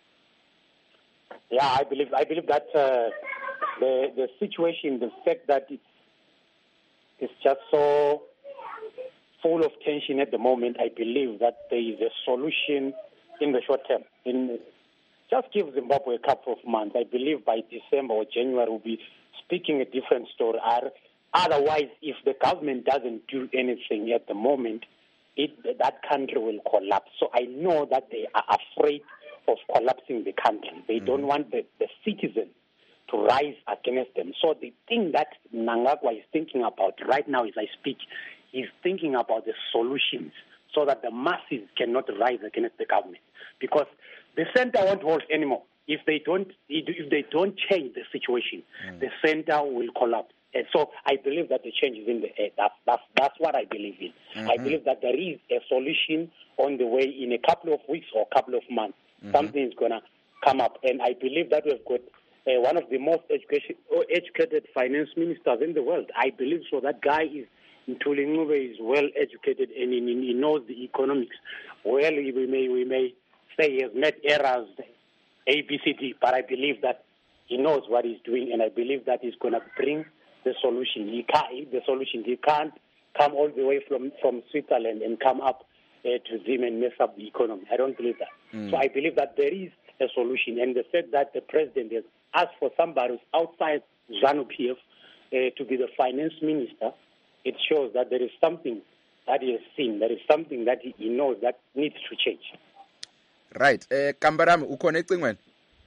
Yeah, I believe. I believe that uh, the the situation, the fact that it's it's just so full of tension at the moment. I believe that there is a solution in the short term. In just give Zimbabwe a couple of months. I believe by December or January we'll be speaking a different story. Otherwise, if the government doesn't do anything at the moment, it, that country will collapse. So I know that they are afraid of collapsing the country. They mm-hmm. don't want the, the citizens to rise against them. So the thing that Mnangagwa is thinking about right now as I speak, he's thinking about the solutions so that the masses cannot rise against the government. Because the center won't hold anymore. If they don't, if they don't change the situation, mm. the center will collapse. And so I believe that the change is in the air. That's, that's, that's what I believe in. Mm-hmm. I believe that there is a solution on the way in a couple of weeks or a couple of months. Mm-hmm. Something is going to come up. And I believe that we've got uh, one of the most education, educated finance ministers in the world. I believe so. That guy is, Ntuli Ncube is well educated and he, he knows the economics. Well, we may, we may say he has made errors, A, B, C, D, but I believe that he knows what he's doing, and I believe that he's going to bring the solution. He can't, the solution. He can't come all the way from, from Switzerland and come up uh, to Zim and mess up the economy. I don't believe that. Mm. So I believe that there is a solution, and the fact that the president has asked for somebody who's outside ZANU-P F uh, to be the finance minister, it shows that there is something that he has seen, there is something that he, he knows that needs to change. Right. Uh, Kambarami, uconnecting when?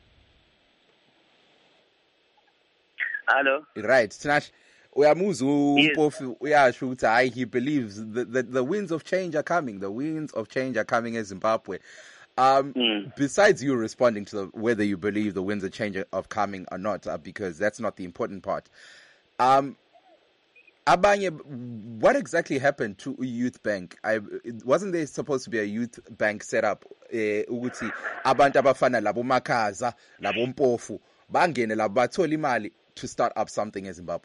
Hello. Right. Snash, uyamuzu umpofu uyasho ukuthi hayi he believes that the, the winds of change are coming. The winds of change are coming in Zimbabwe. Um, mm. Besides you responding to the, whether you believe the winds of change are coming or not, uh, because that's not the important part. Um, Abanye, what exactly happened to Youth Bank? I, wasn't there supposed to be a youth bank set up? Ukuthi abantu abafana labo Makaza, labo Mpofu, bangene labo bathola imali to start up something in Zimbabwe.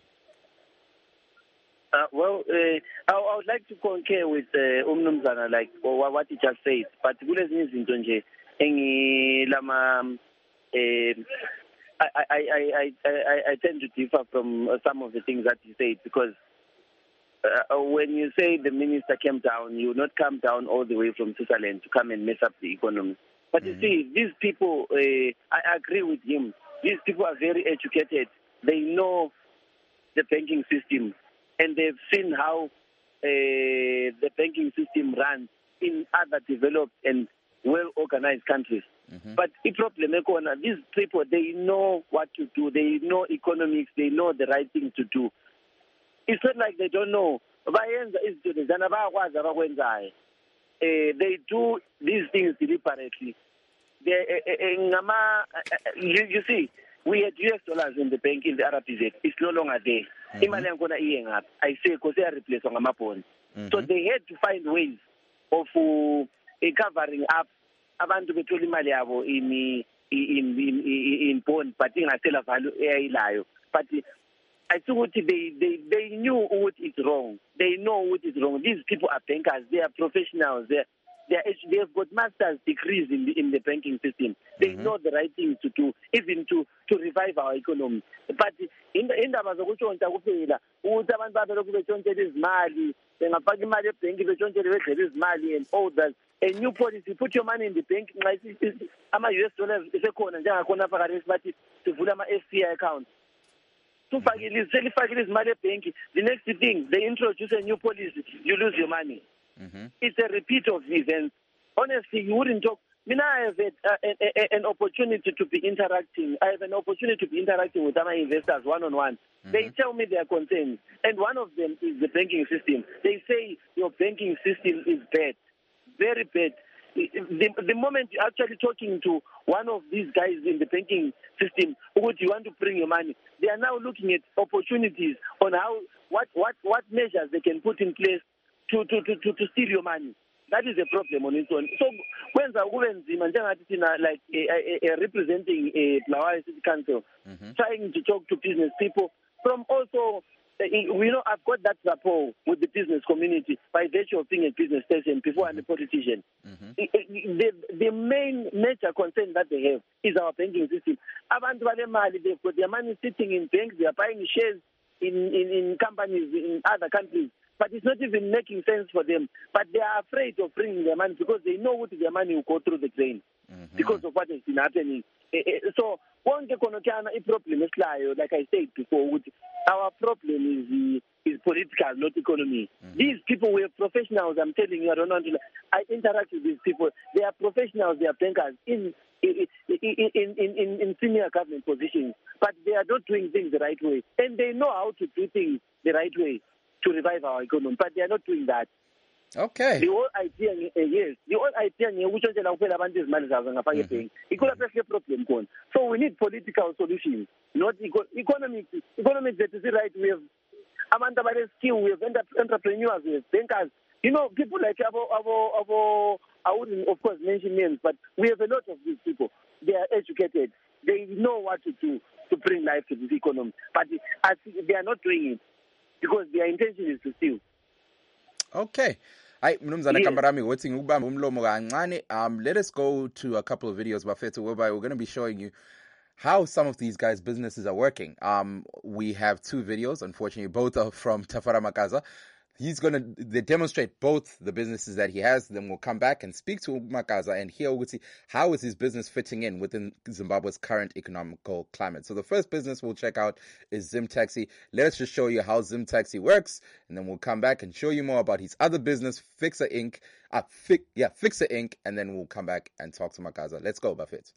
Uh, well, uh, I, I would like to concur with uh, Umnumzana, like or what he just said. But kulezinye izinto nje engilama I I I I I tend to differ from some of the things that he said, because Uh, when you say the minister came down, you will not come down all the way from Switzerland to come and mess up the economy. But mm-hmm. you see, these people, uh, I agree with him. These people are very educated. They know the banking system, and they've seen how uh, the banking system runs in other developed and well-organized countries. Mm-hmm. But the problem is, these people, they know what to do. They know economics. They know the right thing to do. It's not like they don't know. Uh, they do these things deliberately. They, uh, uh, you, you see, we had U S dollars in the bank in the R P Z. It's no longer there. Mm-hmm. I say because they are replaced on Amapon. So they had to find ways of uh, covering up abantu bethola imali yabo in in in in bond, but ingasela value eyayilayo. But I think they, they, they knew what is wrong. They know what is wrong. These people are bankers. They are professionals. They They, are, they have got master's degrees in the, in the banking system. They mm-hmm. know the right things to do, even to, to revive our economy. But in the indaba zokuntshontsha kuphela ukuthi abantu babelokhu betshontshela izimali bengafaka imali ebhenki betshontshele bedlela izimali and all that. A new policy, put your money in the bank. Ama-U S dollars isekhona njengakhona apha kare bathi sivula ama-S C I accounts. Sufakile selifakile izimali ebhenki. The next thing, they introduce a new policy, you lose your money. Mm-hmm. It's a repeat of events. Honestly, you wouldn't talk. I mean, I have a, a, a, an opportunity to be interacting. I have an opportunity to be interacting with my investors one-on-one. Mm-hmm. They tell me their concerns. And one of them is the banking system. They say your banking system is bad, very bad. The, the moment you're actually talking to one of these guys in the banking system, who you want to bring your money, they are now looking at opportunities on how, what, what, what measures they can put in place to, to, to, to, to steal your money. That is a problem on its own. So, when the like a, a, a representing a Bulawayo City Council, mm-hmm. trying to talk to business people from also, uh, we know I've got that rapport with the business community by virtue of being a business person before mm-hmm. I'm a politician. Mm-hmm. The, the main major concern that they have is our banking system. Abantu balemali, they've got their money sitting in banks, they are buying shares in, in, in companies in other countries. But it's not even making sense for them. But they are afraid of bringing their money because they know what their money will go through the drain mm-hmm. because of what has been happening. So, one problem is like I said before, our problem is is political, not economy. Mm-hmm. These people were professionals. I'm telling you, I don't know. I interact with these people. They are professionals. They are bankers in in in in, in, in senior government positions, but they are not doing things the right way, and they know how to do things the right way to revive our economy, but they are not doing that. Okay. The whole idea, uh, yes, the whole idea, mm-hmm. So we need political solutions, not eco- economic. Economic, that is the right way of Amanda skill, we have entrepreneurs, we have bankers. You know, people like Abo, Abo, Abo, I wouldn't, of course, mention names, but we have a lot of these people. They are educated. They know what to do to bring life to this economy, but they are not doing it because their intention is to steal. Okay. Hi, Mnumzana Kambarami, waiting umlomo kancane. Um, let us go to a couple of videos, Bafethu, whereby we're going to be showing you how some of these guys' businesses are working. Um, we have two videos, unfortunately, both are from Tafara Makaza. He's going to they demonstrate both the businesses that he has. Then we'll come back and speak to Makaza and hear how is his business fitting in within Zimbabwe's current economical climate. So the first business we'll check out is Zim Taxi. Let us just show you how Zim Taxi works, and then we'll come back and show you more about his other business, Fixer Incorporated. Uh, fi- yeah, Fixer Incorporated, and then we'll come back and talk to Makaza. Let's go, Buffett.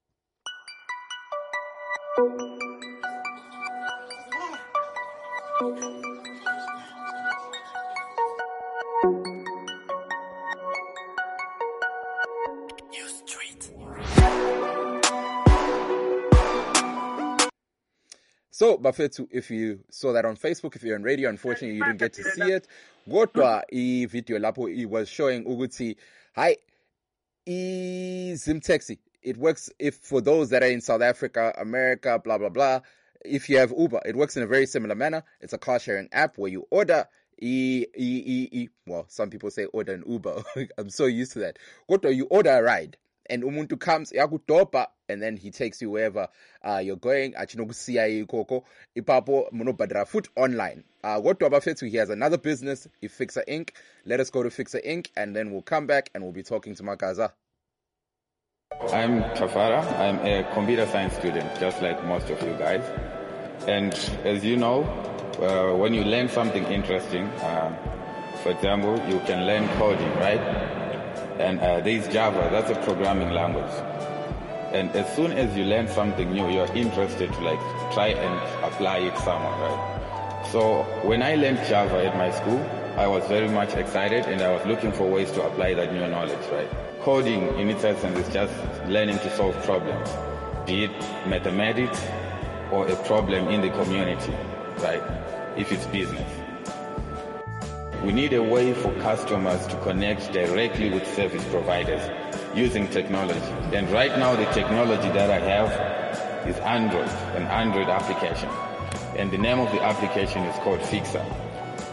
So, Bafethu, if you saw that on Facebook, if you're on radio, unfortunately you didn't get to see it. Godwa i video lapo he was showing Uguti, hi, i Zim Taxi. It works if for those that are in South Africa, America, blah blah blah. If you have Uber, it works in a very similar manner. It's a car sharing app where you order e e e e. Well, some people say order an Uber. I'm so used to that. Godwa, you order a ride. And umuntu comes yakudopa, and then he takes you wherever uh, you're going. Achinokusiya ikoko ipapo monobadra foot online. Uh, Godwa Bafethu, he has another business, Fixer Incorporated. Let us go to Fixer Incorporated, and then we'll come back and we'll be talking to Makaza. I'm Tafara. I'm a computer science student, just like most of you guys. And as you know, uh, when you learn something interesting, uh, for example, you can learn coding, right? And uh, there's Java, that's a programming language. And as soon as you learn something new, you're interested to like try and apply it somewhere, right? So when I learned Java at my school, I was very much excited and I was looking for ways to apply that new knowledge, right? Coding in its essence is just learning to solve problems, be it mathematics or a problem in the community, right? If it's business. We need a way for customers to connect directly with service providers using technology. And right now the technology that I have is Android, an Android application. And the name of the application is called Fixer.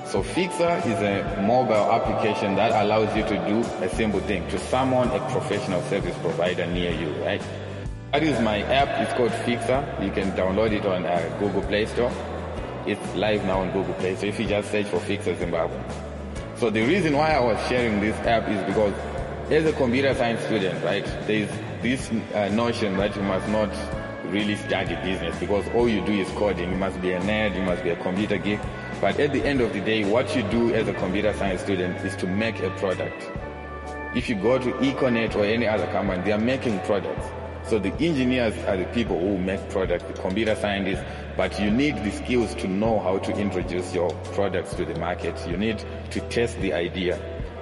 So Fixer is a mobile application that allows you to do a simple thing, to summon a professional service provider near you, right? That is my app. It's called Fixer. You can download it on uh, Google Play Store. It's live now on Google Play. So if you just search for Fixer Zimbabwe. So the reason why I was sharing this app is because as a computer science student, right, there's this uh, notion that you must not really study business because all you do is coding. You must be a nerd, you must be a computer geek. But at the end of the day, what you do as a computer science student is to make a product. If you go to Econet or any other company, they are making products. So the engineers are the people who make products, the computer scientists, but you need the skills to know how to introduce your products to the market. You need to test the idea.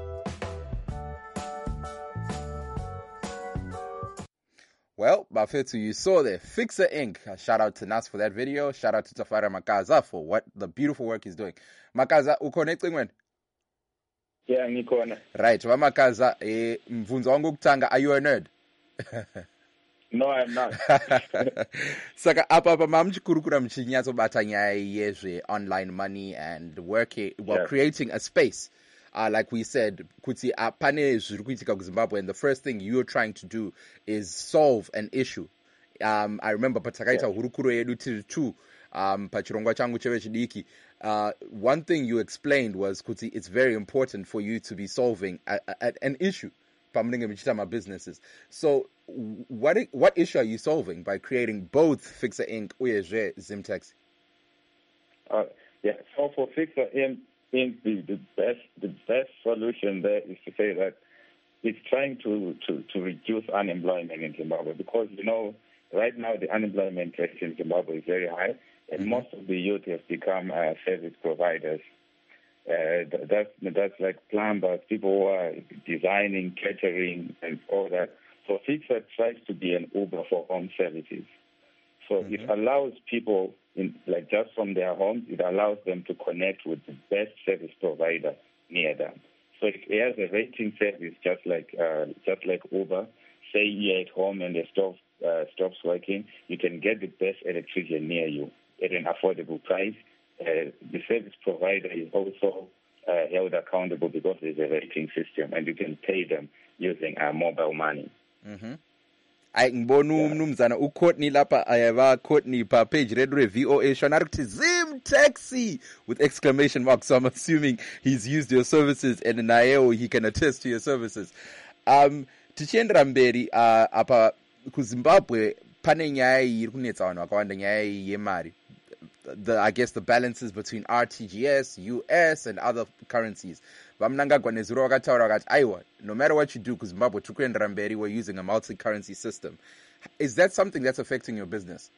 Well, Bafetu, you saw there, Fixer Incorporated. Shout out to Nas for that video. Shout out to Tafara Makaza for what the beautiful work he's doing. Makaza, uconnecting when? Yeah, ngikona. Right, wa Makaza, eh, mvunzo wangu kutanga, are you a nerd? No, I'm not. Saka apa apa mamchikurukura mchinyazo bata nyaya yezve online money and working while yes. creating a space. Uh, like we said, kuti apane zviri kuitika kuZimbabwe, and the first thing you're trying to do is solve an issue. Um, I remember patakaita hurukuro yedu tiri two um pachirongwa changu chevechidiki. Uh, one thing you explained was kuti it's very important for you to be solving a, a, an issue. Businesses. So, what what issue are you solving by creating both Fixer Incorporated uye Zimtaxi? Uh, yeah. So for Fixer Incorporated, the, the best the best solution there is to say that it's trying to, to, to reduce unemployment in Zimbabwe because you know right now the unemployment rate in Zimbabwe is very high, and mm-hmm. most of the youth have become uh, service providers. Uh, that's that's like plumbers, people who are designing, catering, and all that. So Fixer tries to be an Uber for home services. So mm-hmm. it allows people, in, like just from their homes, it allows them to connect with the best service provider near them. So it has a rating service, just like uh, just like Uber. Say you're at home and the stove uh, stops working, you can get the best electrician near you at an affordable price. Uh, the service provider is also uh, held accountable because there's a rating system, and you can pay them using uh, mobile money. Mm-hmm. I ngibona umnumzana uCourtney lapha ayaba Courtney pa page radio V O A shona ukuthi Zimtaxi with exclamation mark. So I'm assuming he's used your services, and naye he can attest to your services. Um tichiendera mberi uh, apa kuZimbabwe pane nyaya iri kunetsa vanhu vakawanda nyaya yemari. The I guess the balances between R T G S, U S, and other currencies. No matter what you do, because Zimbabwe, we're using a multi-currency system. Is that something that's affecting your business?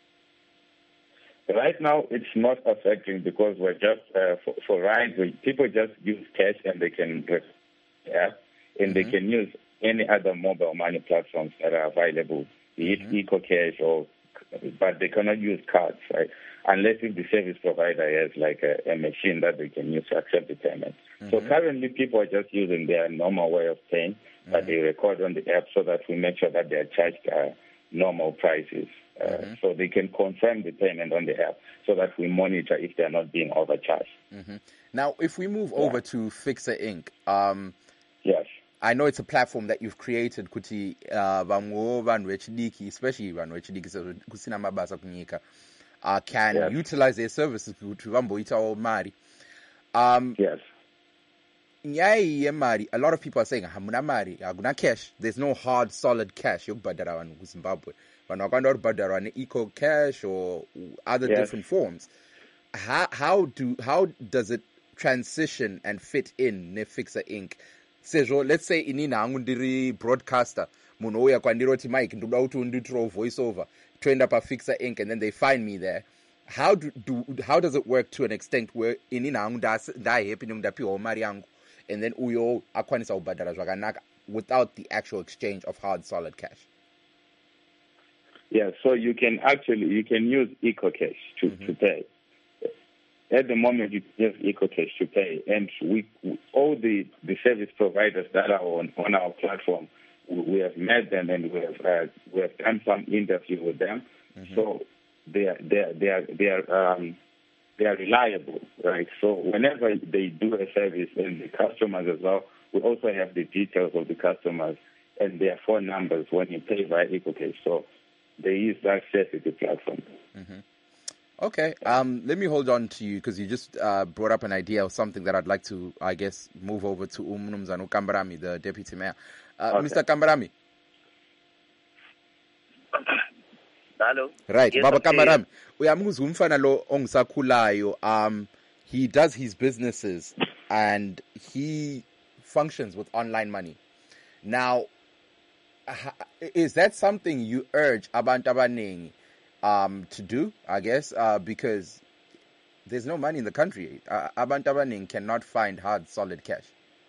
Right now, it's not affecting because we're just uh, for, for rides. People just use cash and they can get app, and mm-hmm. they can use any other mobile money platforms that are available, be it mm-hmm. EcoCash or, but they cannot use cards, right? Unless if the service provider has like a, a machine that they can use to accept the payment. Mm-hmm. So currently people are just using their normal way of paying, mm-hmm. but they record on the app so that we make sure that they are charged uh, normal prices. Uh, mm-hmm. So they can confirm the payment on the app so that we monitor if they are not being overcharged. Mm-hmm. Now, if we move yeah. over to Fixer Incorporated, um, yes. I know it's a platform that you've created, kuti vanhu vechidiki, especially vanhu vechidiki, kusina mabasa kunyika. Uh, can yes. utilize their services to vamboitawo mari. Um, yes. Nyaya yemari, a lot of people are saying hamuna mari, hakuna cash. There's no hard, solid cash yokubhadhara vanhu kuZimbabwe. Vanhu vakawanda varikubhadhara ne-eco cash or other yes. different forms. How how do how does it transition and fit in neFixer Incorporated? Sezvo, let's say inini hangu ndiri broadcaster, munhu ouya kwandiri oti Mike ndoda kuti unditiro voice over. To end up a Fixer Incorporated, and then they find me there. How do, do how does it work to an extent where in inangu da happy ndapiwa mari yangu, and then uyo akwanisa ubhadhara zvakanaka without the actual exchange of hard solid cash? Yeah, so you can actually you can use EcoCash to, mm-hmm. to pay. At the moment, you use EcoCash to pay, and we all the, the service providers that are on, on our platform, we have met them and we have uh, we have done some interview with them. Mm-hmm. So they are they are they are, they are um, they are reliable, right? So whenever they do a service, and the customers as well, we also have the details of the customers and their phone numbers when you pay via EcoCash. So there is access to the platform. Mm-hmm. Okay, um, let me hold on to you because you just uh, brought up an idea of something that I'd like to, I guess, move over to Umnumzana Kambarami, the Deputy Mayor. Uh, okay. Mister Kambarami. Hello. Right, yes, Baba okay. Kambarami. Uyamuzwa umfana lo ongisakhulayo. Um, he does his businesses and he functions with online money. Now, is that something you urge abantu abaningi um, to do? I guess uh, because there's no money in the country. Uh, abantu abaningi cannot find hard, solid cash.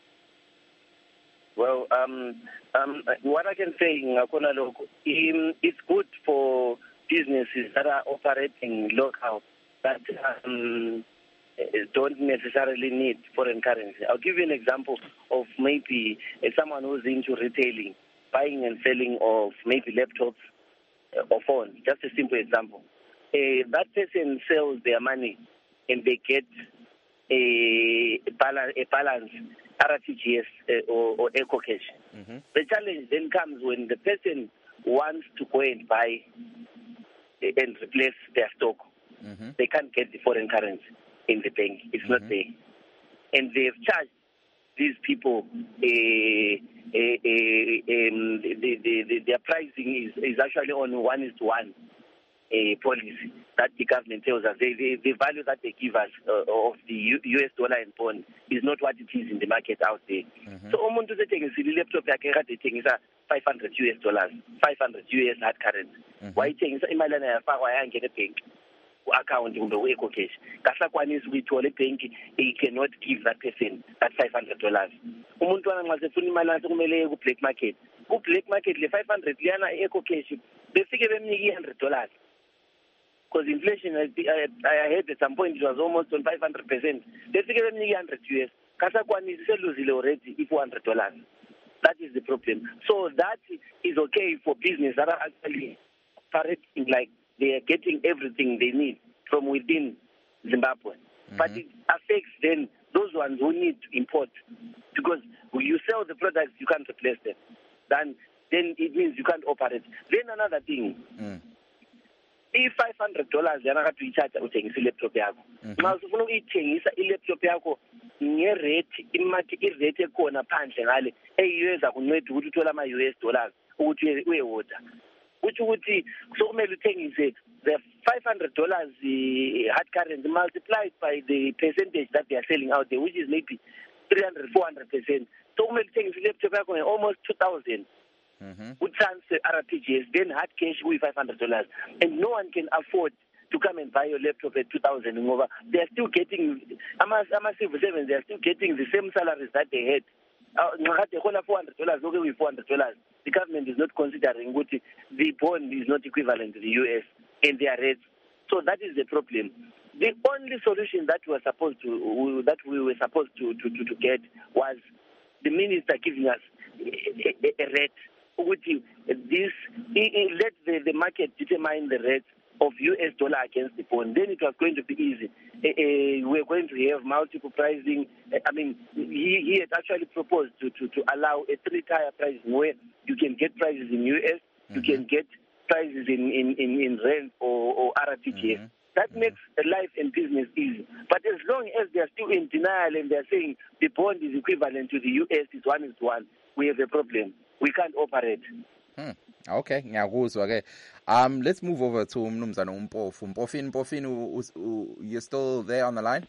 Well, um, um, what I can say, um, it's good for businesses that are operating local that um, don't necessarily need foreign currency. I'll give you an example of maybe uh, someone who's into retailing, buying and selling of maybe laptops uh, or phones. Just a simple example. Uh, that person sells their money and they get a, balance, a balance R T G S uh, or, or EcoCash. Mm-hmm. The challenge then comes when the person wants to go and buy and replace their stock. Mm-hmm. They can't get the foreign currency in the bank. It's mm-hmm. not there. And they've charged these people, uh, uh, uh, um, the, the, the, their pricing is, is actually on one is to one uh, policy that the government tells us. The, the, the value that they give us uh, of the U S dollar and bond is not what it is in the market out there. Mm-hmm. So, umuntu sethengisa laptop yakhe kade ethengisa five hundred U S dollars, five hundred U S hard currency. Mm-hmm. Wayithengisa imali yana yafakwa yangena ebank account kumbe ku-EcoCash. Kasakwanisa ukuyithola ebank, he cannot give that person that five hundred dollars. Umuntu wana nxa sefuna imali yakhe kumele ku-black market. Ku-black market le five hundred liyana e-EcoCash befike bemnike one hundred dollars. Because inflation, I, I, I heard at some point it was almost on five hundred percent. Befike bemnike one hundred U S. Kasakwanisa seluzile already if one hundred dollars. That is the problem. So that is okay for business that are actually operating like they are getting everything they need from within Zimbabwe. Mm-hmm. But it affects then those ones who need to import. Because when you sell the products, you can't replace them. Then, then it means you can't operate. Then another thing, mm. if five hundred dollars, you're not going to charge a laptop. Now, if you change a laptop, nge-rate imati i-rate ekhona phandle ngale eyiweza kunceda ukuthi uthola ama-U S dollars ukuthi uyewoda kuthi ukuthi sokumele uthengise the five hundred dollars uh, hard currency multiplied by the percentage that they are selling out there, which is maybe three hundred, four hundred percent. So sokumele uthengise i-laptop yakho almost two thousand. Mm-hmm. Transfer R T G S, then hard cash with five hundred dollars, and no one can afford to come and buy your laptop at two thousand over. They are still getting, I'm a civil servants, they are still getting the same salaries that they had. They hold four hundred dollars, okay, with four hundred dollars. The government is not considering what the bond is not equivalent to the U S and their rates. So that is the problem. The only solution that we were supposed to, that we were supposed to, to, to, to get was the minister giving us a, a, a rate. This, let the, the market determine the rate of U S dollar against the bond. Then it was going to be easy. Uh, uh, we're going to have multiple pricing. Uh, I mean, he, he had actually proposed to, to, to allow a three-tier pricing where you can get prices in U S, mm-hmm. you can get prices in, in, in, in rand or, or R T G S. Mm-hmm. That mm-hmm. makes life and business easy. But as long as they're still in denial and they're saying the bond is equivalent to the U S, it's one is to one, we have a problem. We can't operate. Hmm. Okay, ngiyakuzwa ke. Um, let's move over to Mnumzana Mpofu. Mpofini, Mpofini, you're still there on the line?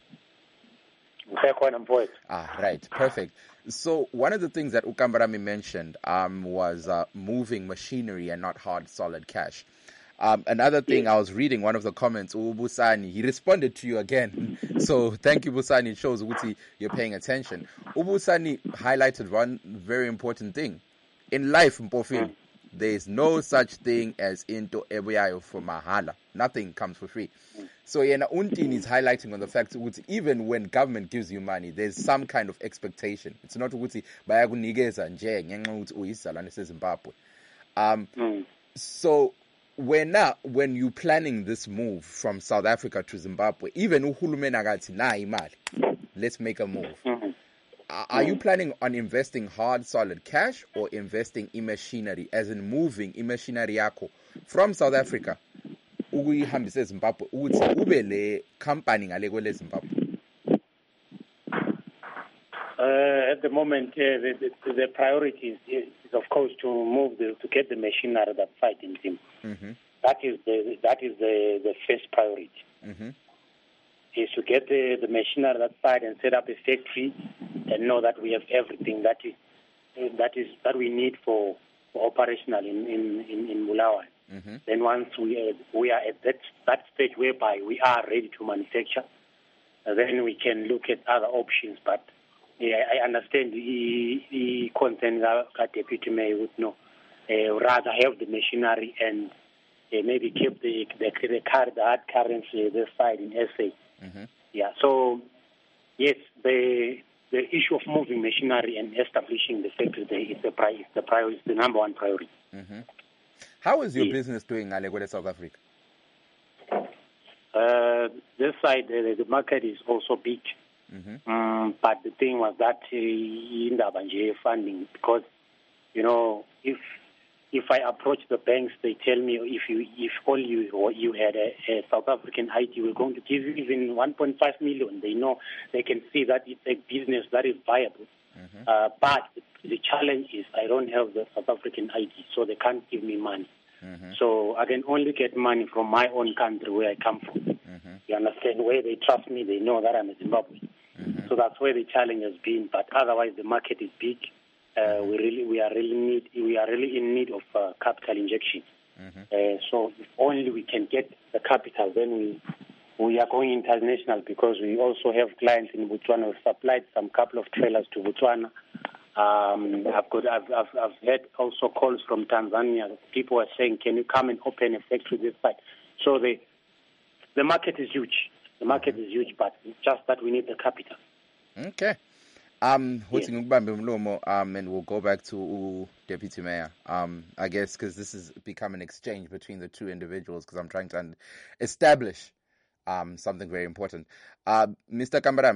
Ah, right, perfect. So one of the things that Ukambarami mentioned um, was uh, moving machinery and not hard, solid cash. Um, another thing, I was reading one of the comments, Ubusani, he responded to you again. So thank you, Busani. It shows Uti, you're paying attention. Ubusani highlighted one very important thing. In life, Mpofini, mm. there is no such thing as into ebuyayo for mahala. Nothing comes for free. So Yena Untin is highlighting on the fact that even when government gives you money, there's some kind of expectation. It's not ukuthi bayakunikeza nje ngenxa ukuthi uyisizalwane seZimbabwe. Um so when now when you planning this move from South Africa to Zimbabwe, even uhulumeni akathi na imali, let's make a move. Mm-hmm. Are, are you planning on investing hard, solid cash or investing in machinery, as in moving in machinery yako from South Africa ukuyihambisa eZimbabwe ukuthi ube le company ngale kwele Zimbabwe? Uh, at the moment, uh, the, the, the priority is, is, of course, to move the, to get the machinery that fight in Zim. Mm-hmm. That is the that is the, the first priority. Mm-hmm. Is to get the, the machinery that side and set up a factory and know that we have everything that is that is that we need for, for operational in in in, in Bulawayo. Mm-hmm. Then once we are, we are at that that stage whereby we are ready to manufacture, uh, then we can look at other options. But yeah, I understand the, the concern that Deputy Mayor would know. Uh, rather have the machinery and uh, maybe keep the the the, car, the hard currency this side in S A. Mm-hmm. Yeah. So yes, the the issue of moving machinery and establishing the factory is the priority. The priority, the number one priority. Mm-hmm. How is your yes. business doing, Alegwele, South Africa? Uh, this side, uh, the market is also big. Mm-hmm. Um, but the thing was that uh, in the Abanje funding, because you know, if if I approach the banks, they tell me if you if all you or you had a, a South African I D, we're going to give you even one point five million. They know they can see that it's a business that is viable. Mm-hmm. Uh, but the challenge is I don't have the South African I D, so they can't give me money. Mm-hmm. So I can only get money from my own country where I come from. Mm-hmm. You understand? Where they trust me, they know that I'm a Zimbabwean. Mm-hmm. So that's where the challenge has been. But otherwise, the market is big. Uh, we really, we are really need, we are really in need of uh, capital injection. Mm-hmm. Uh, so if only we can get the capital, then we we are going international because we also have clients in Botswana. We've supplied some couple of trailers to Botswana. Um, I've got, I've, I've, I've had also calls from Tanzania. People are saying, "Can you come and open a factory this side?" So the the market is huge. The market is huge, but it's just that we need the capital. Okay. Um, Yes. um, and we'll go back to uh, Deputy Mayor. Um, I guess because this has become an exchange between the two individuals, because I'm trying to un- establish um something very important. Uh, Mister Kambarami.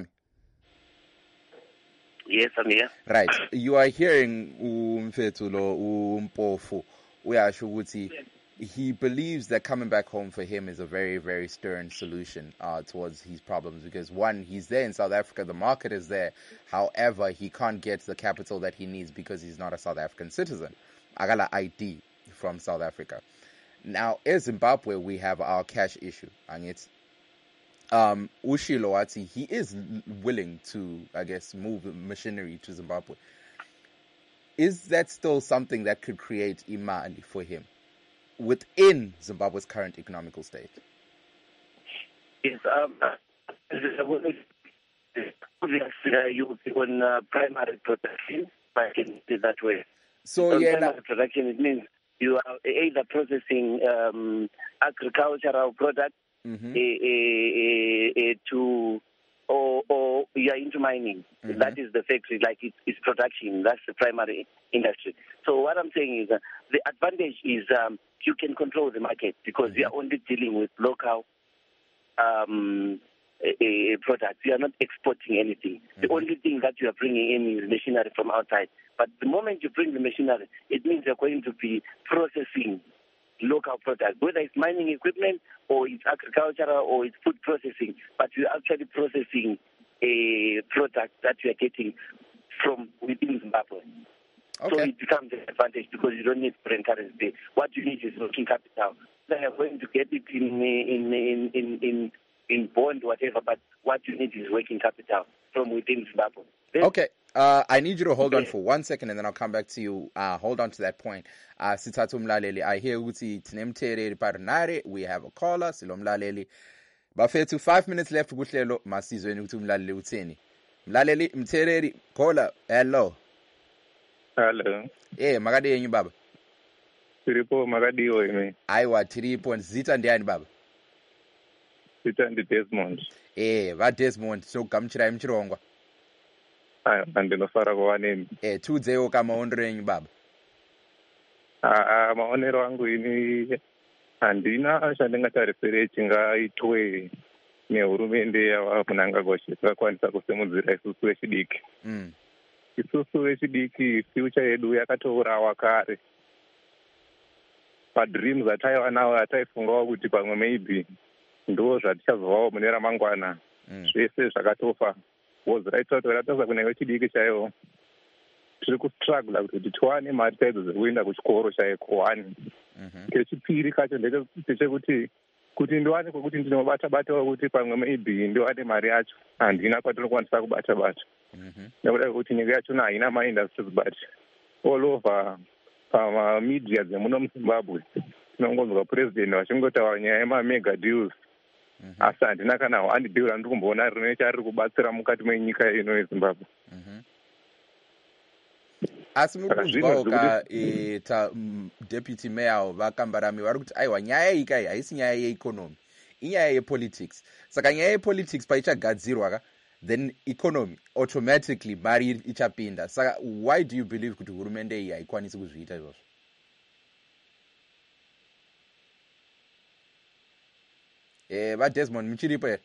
Yes, I'm here. Right. You are hearing umfethu lo umpofu uyasho ukuthi he believes that coming back home for him is a very, very stern solution uh, towards his problems, because one, he's there in South Africa, the market is there. However, he can't get the capital that he needs because he's not a South African citizen. I got an I D from South Africa. Now, in Zimbabwe, we have our cash issue, and it's um, Ushilo Wati, he is willing to, I guess, move machinery to Zimbabwe. Is that still something that could create imali for him within Zimbabwe's current economical state? Yes, um, you on uh, primary production, if I can say it that way. So on yeah, primary na- production, it means you are either processing um, agricultural products Mhm. eh, eh, eh, to, or, or you are into mining. Mhm. That is the factory, like it's, it's production. That's the primary industry. So what I'm saying is uh, the advantage is um, you can control the market because we are only dealing with local um, a, a products. You are not exporting anything. The Mhm. only thing that you are bringing in is machinery from outside. But the moment you bring the machinery, it means you're going to be processing local products, whether it's mining equipment or it's agricultural or it's food processing, but you're actually processing a product that you are getting from within Zimbabwe. So Okay. it becomes an advantage because you don't need foreign currency. What you need is working capital. Then you're going to get it in in in in in, in bond, whatever, but what you need is working capital from within Zimbabwe. Then Okay. Uh, I need you to hold on Okay. for one second, and then I'll come back to you. Uh, hold on to that point. Uh, Sithathu Mlaleli, I hear ukuthi tinemthere parinare. We have a caller. Silo Mlaleli. Bafethu, five minutes left kuhlelo. Masizweni ukuthi Mlaleli utheni. Mlaleli, mthereri, caller. Hello. Hello. Eh, makadi yenyu baba. Tiripo makadiwo imi. Aiwa tiripo zita ndiani baba. Sita ndi Desmond. Eh, va Desmond so gamuchira mchirongwa. Aya andinofara kuwanini. Eh, tudzewo kama ondro yenyu baba. Ah ah maonero angu ini handina chandingatarisire chingaitwe nehurumende yaMnangagwa yakakwanisa kusimudzira isusu vechidiki. Mm. Isusu vechidiki future yedu yakatourawa kare. Padreams ataiva nawo ataifungawo kuti pamwe maybe ndo zvatichazovawo mune ramangwana. Zvese zvakatofa. Woziraita kuti ratasa kune vechidiki chaivo. Tiri kustruggle kuti tiwane mari chaidzo dzekuenda kuchikoro chaiko one. Kechipiri kacho ndechekuti kuti ndiwane kwekuti ndinobata-batawo kuti pamwe maybe ndiwane mari yacho handina kwatinokwanisa kubata-bata. Nekuda kwekuti nyika yachona haina maindustries but all over pamamedia dzemuno muZimbabwe tinongonzwa puresident vachingotaura nyaya yemamega deals. Asi handina kana one deal randiri kumboona rine chariri kubatsira mukati menyika ino yeZimbabwe. Asi mukuzvawo ka e, ta mm, deputy mayor vakambarami vari kuti aiwa nyaya ikai haisi nyaya yeeconomy, inyaya yepolitics. Saka nyaya yepolitics paichagadzirwa ka then economy automatically mari ichapinda. Saka why do you believe kuti hurumende iyi haikwanisi kuzviita izvozvo? Eh, va Desmond muchiripo here?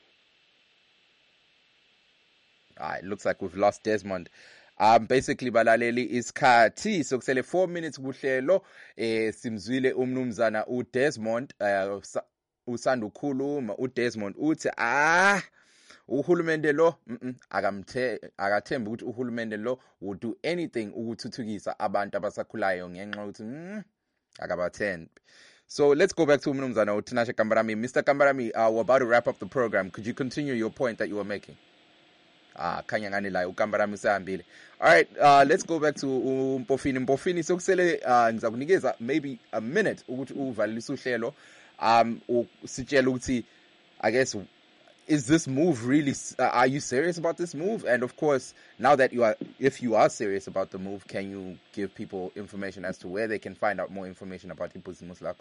Ah, it looks like we've lost Desmond. Um basically balaleli isikhathi sokusele four minutes kuhlelo eh simzwile umnumzana uDesmond uh, usanda ukukhuluma. uDesmond uthi ah uhulumende lo mm akamthe akathemba ukuthi uhulumende lo would do anything ukuthuthukisa abantu abasakhulayo ngenxa ukuthi mm akabathembi. So let's go back to umnumzana uTinashe Kambarami. Mister Kambarami, uh, we're about to wrap up the program. Could you continue your point that you were making? Ah, khanya ngani la uKambarami usahambile. All right, uh, let's go back to uMpofini. Mpofini sokusele uh, ngizakunikeza maybe a minute ukuthi uvalise uhlelo. Um usitshela ukuthi I guess is this move really uh, are you serious about this move? And of course, now that you are if you are serious about the move, can you give people information as to where they can find out more information about ibhizimusi lakho?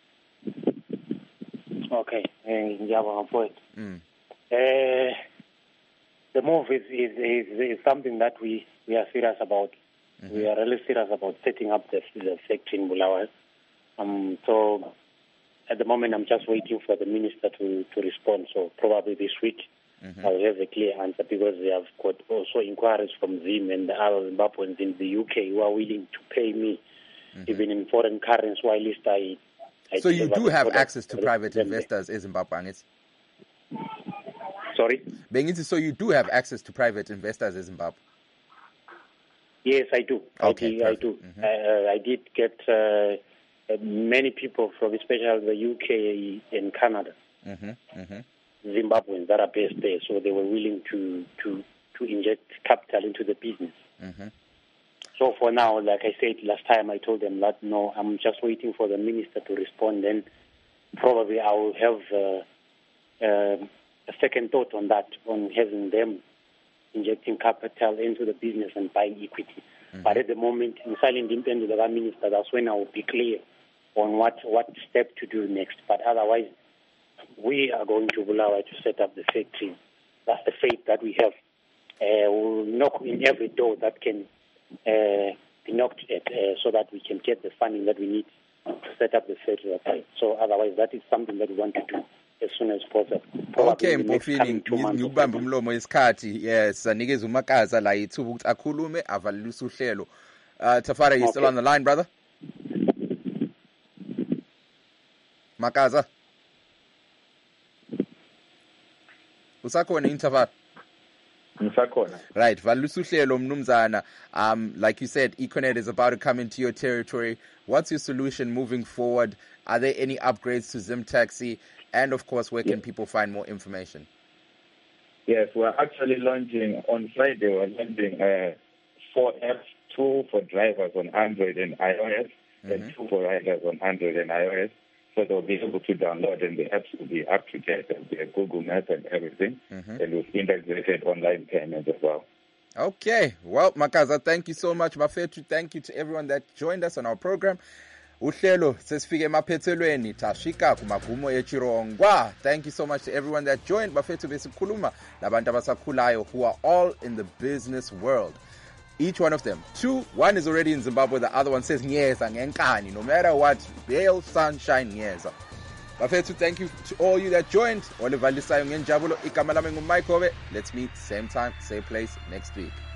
Okay, ngiyabonga mfowethu. Mm. Eh The move is, is, is, is something that we, we are serious about. Mm-hmm. We are really serious about setting up the, the factory in Bulawayo. Um, so at the moment, I'm just waiting for the minister to, to respond. So probably this week, mm-hmm. I'll have a clear answer because we have got also inquiries from Zim and the other Zimbabweans in the U K who are willing to pay me, mm-hmm. even in foreign currency, while at least I... I so you do have access to private investors in Zimbabwe? Sorry? So you do have access to private investors in Zimbabwe? Yes, I do. Okay, I do. I, do. Mm-hmm. Uh, I did get uh, many people from especially the U K and Canada, mm-hmm. Mm-hmm. Zimbabweans that are based there, so they were willing to, to, to inject capital into the business. Mm-hmm. So for now, like I said last time, I told them that, no, I'm just waiting for the minister to respond, then probably I will have... Uh, uh, a second thought on that, on having them injecting capital into the business and buying equity. Mm-hmm. But at the moment, in silent independent of the minister, that's when I will be clear on what, what step to do next. But otherwise, we are going to Bulawayo to set up the factory. That's the faith that we have. Uh, we'll knock in every door that can uh, be knocked at uh, so that we can get the funding that we need to set up the factory. So otherwise, that is something that we want to do as soon as possible. Okay, Mpofini, ngikubamba umlomo isikhathi. Yes, sanikeza uMakaza la ithuba ukuthi akhulume avalise uhlelo. Uh Tafara, you okay. Still on the line, brother? Makaza. Usakhona Intafara? Usakhona. Right, valise uhlelo mnumzana. Um like you said, Econet is about to come into your territory. What's your solution moving forward? Are there any upgrades to Zim Taxi? And, of course, where can yes. people find more information? Yes, we're actually launching, on Friday, we're launching uh, four apps, two for drivers on Android and iOS, mm-hmm. and two for riders on Android and iOS. So they'll be able to download, and the apps will be up to date. There'll be a Google Map and everything, mm-hmm. and we've integrated online payments as well. Okay. Well, Makaza, thank you so much, Mafetu. Thank you to everyone that joined us on our program. Uhlelo sesifike emaphethelweni tashika kumagumo echirongwa. Thank you so much to everyone that joined. Bafethu besikhuluma labantu abasakhulayo who are all in the business world. Each one of them. Two, one is already in Zimbabwe, the other one says nyeza ngenkani. No matter what, bail, sunshine, nyeza. Bafethu, thank you to all you that joined. Oliver Lisayo ngenjabulo, igama lami nguMike Hove. Let's meet same time, same place next week.